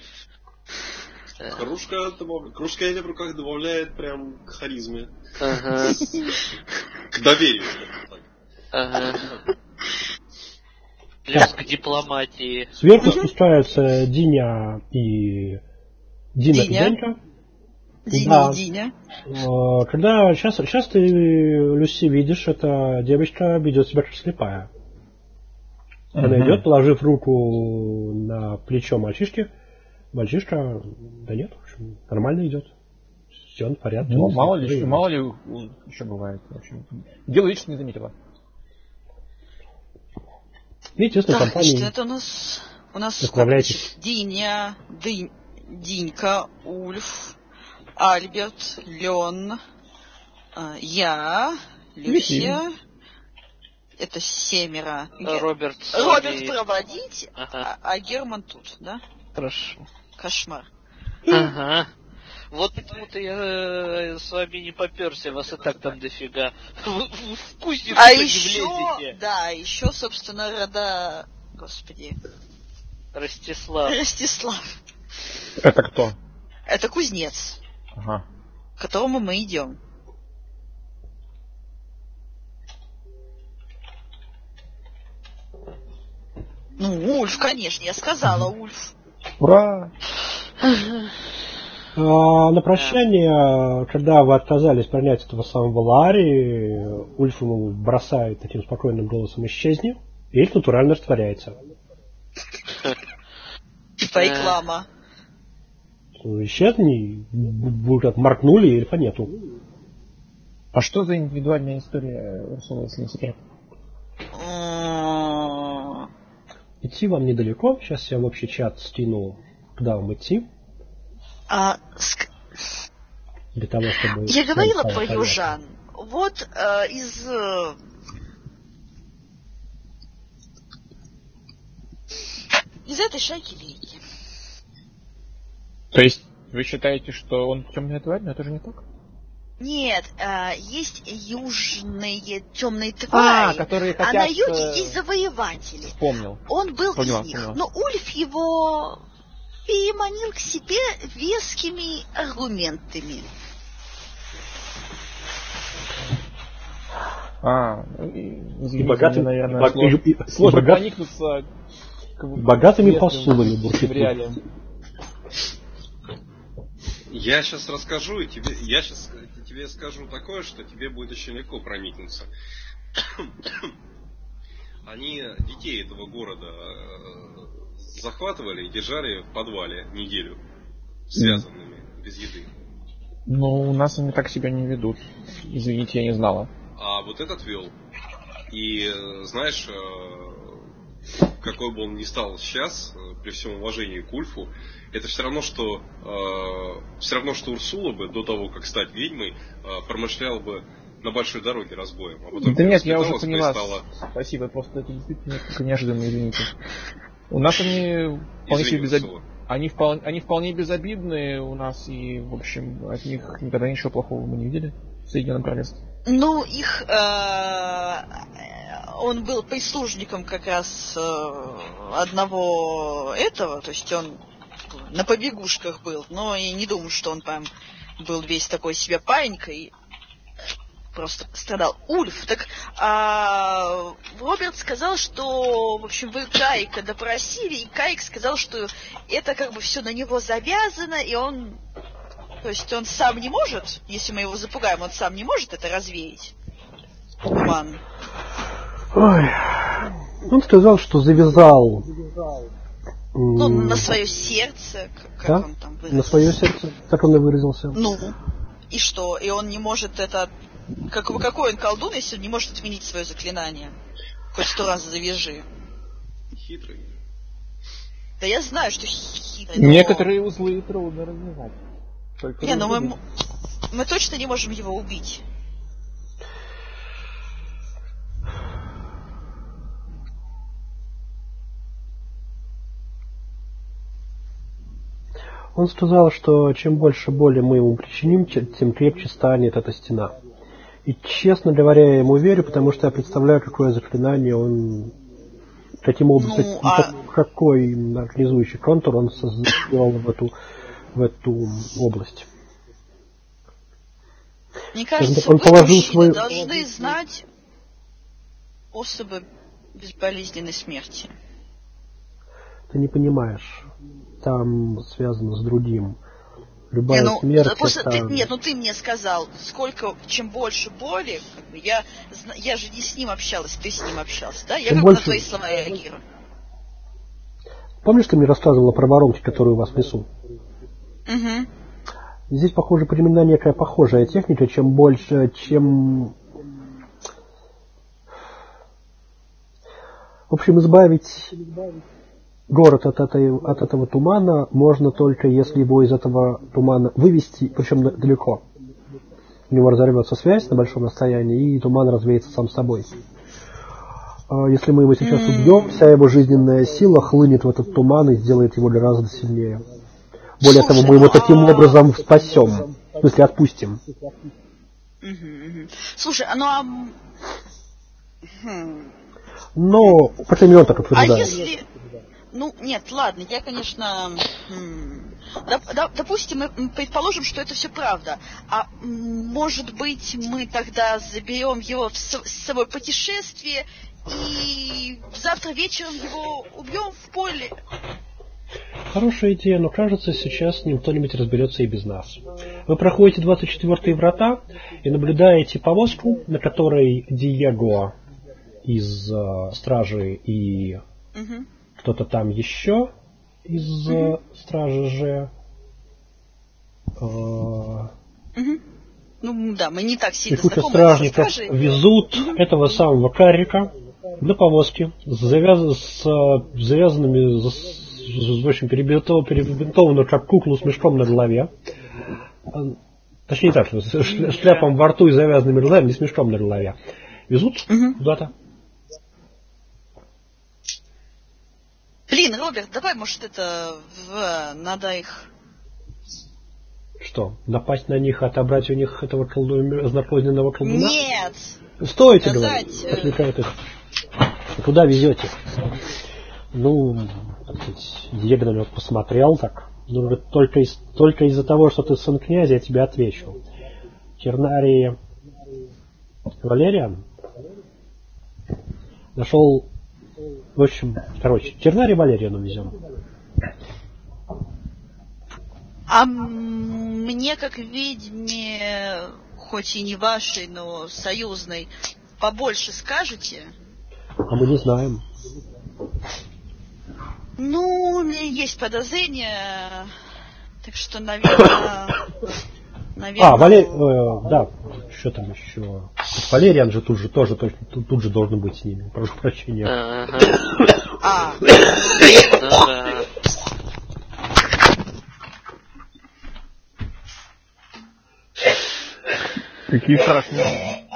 Кружка Эля в руках добавляет прям к харизме. К доверию, скажем так. Плюс к дипломатии. Сверху спускаются Диня и Денька. Диня и Диня. Когда сейчас ты, Люси, видишь, эта девочка ведет себя как слепая. Она идет, положив руку на плечо мальчишки. Мальчишка, да нет, в общем, нормально идет. Все в порядке. Ну, мало ли еще бывает. В общем, дело лично не заметила. Видите, в компании. Это у нас Диня, Динька, Ульф, Альберт, Лен, я, Люсия. Это 7. Роберт проводить, а Герман тут, да? Хорошо. Кошмар. Ага. Вот почему-то я с вами не поперся, вас и так там дофига. Вы в кузницу не влезете. Да, еще, собственно, рода... Господи. Ростислав. Это кто? Это кузнец. Ага. К которому мы идем. Ну, Ульф, конечно, я сказала, Ульф. Ура! На прощание, когда вы отказались принять этого самого Лаари, Ульф ему бросает таким спокойным голосом «исчезни», и эльф натурально растворяется. Типа реклама. Исчезни, вы как моргнули, и эльфа нету. А что за индивидуальная история Урсулы, если не секрет? Идти вам недалеко, сейчас я в общий чат скину, куда вам идти. Для того, чтобы... Я говорила про южан. Вот из этой шайки лейки. То есть вы считаете, что он темная тварь, но это же не так? Нет, есть южные темные твари, которые хотят... на юге есть завоеватели. Вспомнил. Он был из них, но Ульф его переманил к себе вескими аргументами. Богатыми, наверное, сложно проникнуться богатыми посулами бурчит. Я сейчас расскажу, и тебе скажу такое, что тебе будет очень легко проникнуться. Они детей этого города захватывали и держали в подвале неделю, связанными, без еды. Ну, у нас они так себя не ведут. Извините, я не знала. А вот этот вел. И знаешь, какой бы он ни стал сейчас, при всем уважении к Ульфу, это все равно, что Урсула бы до того, как стать ведьмой, промышляла бы на большой дороге разбоем. А потом, да нет, я уже поняла. Спасибо, просто это действительно несколько неожиданно, извините. У нас они вполне безобидные у нас, и, в общем, от них никогда ничего плохого мы не видели в Соединенном Королевстве. Ну, он был прислужником как раз одного этого, то есть он на побегушках был, но я не думаю, что он прям был весь такой себя паинькой. просто страдал. Ульф, так Роберт сказал, что, в общем, вы Каика допросили, и Каик сказал, что это как бы все на него завязано, и он... То есть он сам не может, если мы его запугаем, он сам не может это развеять. Туман. Ой. Он сказал, что завязал... Ну, на свое сердце, как да? он там выразился. На свое сердце, так он и выразился. Ну, и что? И он не может это... Какой он колдун, если он не может отменить свое заклинание? Хоть 100 раз завяжи. Хитрый. Да я знаю, что хитрый, но... Некоторые узлы трудно развязать. Не, но мы точно не можем его убить. Он сказал, что чем больше боли мы ему причиним, тем крепче станет эта стена. И, честно говоря, я ему верю, потому что я представляю, какое заклинание он... Каким образом, какой организующий контур он создал в эту область. Мне кажется, он положил мужчины должны знать способы безболезненной смерти. Ты не понимаешь. Там связано с другим. Любая смерть это... ты мне сказал, чем больше боли, как бы, я же не с ним общалась, ты с ним общался, да? Я как бы на твои слова реагирую. Помнишь, ты мне рассказывала про воронки, которые у вас в лесу? Угу. Здесь, похоже, применена некая похожая техника, чем больше, чем... В общем, избавить город от этого тумана можно только, если его из этого тумана вывести, причем далеко. У него разорвется связь на большом расстоянии, и туман развеется сам собой. Если мы его сейчас убьем, вся его жизненная сила хлынет в этот туман и сделает его гораздо сильнее. Более того, мы его таким образом спасем. В смысле, отпустим. Слушай, но почему он так утверждает? Ну, нет, ладно, я, конечно... Допустим, мы предположим, что это все правда. А может быть, мы тогда заберем его с собой в путешествие и завтра вечером его убьем в поле? Хорошая идея, но кажется, сейчас с ним кто-нибудь разберется и без нас. Вы проходите 24-е врата и наблюдаете повозку, на которой Диего из стражи и кто-то там еще из стражи же. Ну да, мы не так сильно и куча стражников везут этого самого карика на повозке с завязанными, в общем, перебинтованную как куклу с мешком на голове. Точнее так, с шляпом во рту и завязанными глазами, с мешком на голове. Везут куда-то. Блин, Роберт, давай, может, надо их... Что, напасть на них, отобрать у них этого знакомого колдуна? Нет! Стойте, говорит, отвлекает их. Куда везете? Ну, Диего на него посмотрел так. Ну, говорит, только из-за того, что ты сын князя, я тебе отвечу. Тернарий Валериан нашел... В общем, Тернарий Валериану везем. А мне, как ведьме, хоть и не вашей, но союзной, побольше скажете? А мы не знаем. Ну, у меня есть подозрение, так что, наверное... Да, что там еще? Валериан же тут же должен быть с ними. Прошу прощения. Какие страшные.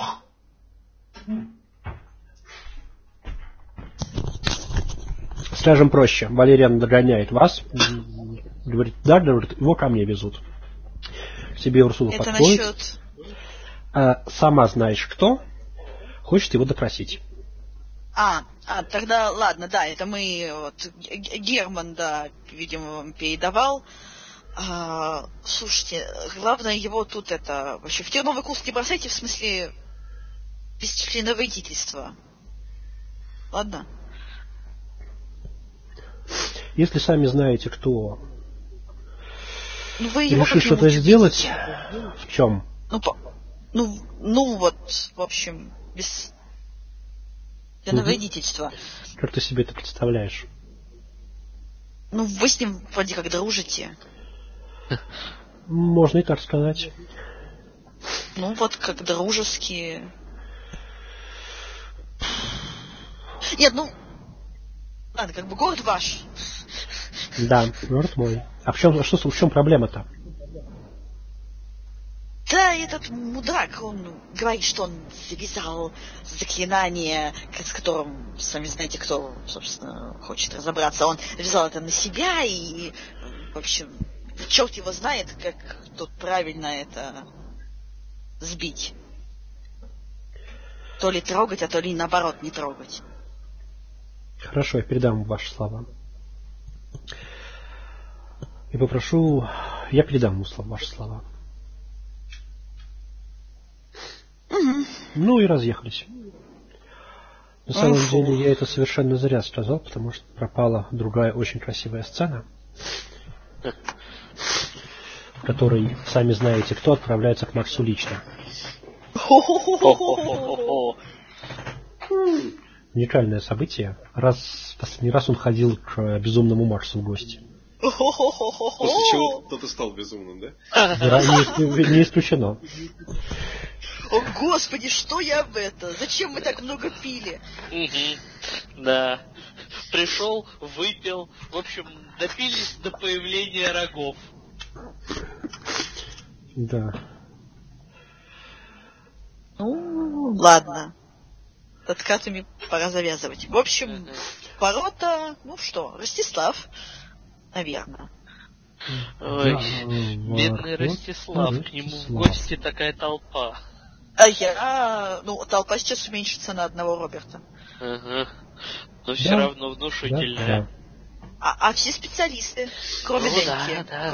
Скажем проще, Валериан догоняет вас, говорит, его ко мне везут. К себе Урсула подходит. Насчет... Сама знаешь кто, хочет его допросить. Тогда ладно, да, это мы, Герман, да, видимо, вам передавал. Слушайте, главное его тут вообще в терновый куст не бросайте, в смысле, без членовредительства. Ладно? Если сами знаете, кто вы решит что-то сделать, в чем? Ну вот, в общем, без членовредительства. Как ты себе это представляешь? Вы с ним вроде как дружите. Можно и так сказать. Вот как дружеские. Нет, ладно, как бы город ваш. Да, город мой. А в чем проблема-то? Да, этот мудак, он говорит, что он завязал заклинание, с которым, сами знаете, кто, собственно, хочет разобраться. Он вязал это на себя и, в общем, черт его знает, как тут правильно это сбить. То ли трогать, а то ли наоборот не трогать. Хорошо, я передам ваши слова. И попрошу... Я передам ему ваши слова. И разъехались. На самом деле я это совершенно зря сказал, потому что пропала другая очень красивая сцена, в которой, сами знаете, кто отправляется к Марсу лично. Уникальное событие. Последний раз он ходил к безумному Марсу в гости. После чего кто-то стал безумным, да? Не исключено. О, Господи, что я в это? Зачем мы так много пили? Да. Пришел, выпил, в общем, допились до появления рогов. Да. Ладно. С откатами пора завязывать. В общем, ворота, Ростислав, наверное. Ой, бедный Ростислав, к нему в гости такая толпа. Толпа сейчас уменьшится на одного Роберта. Но все равно внушительная. А все специалисты, кроме Деньки.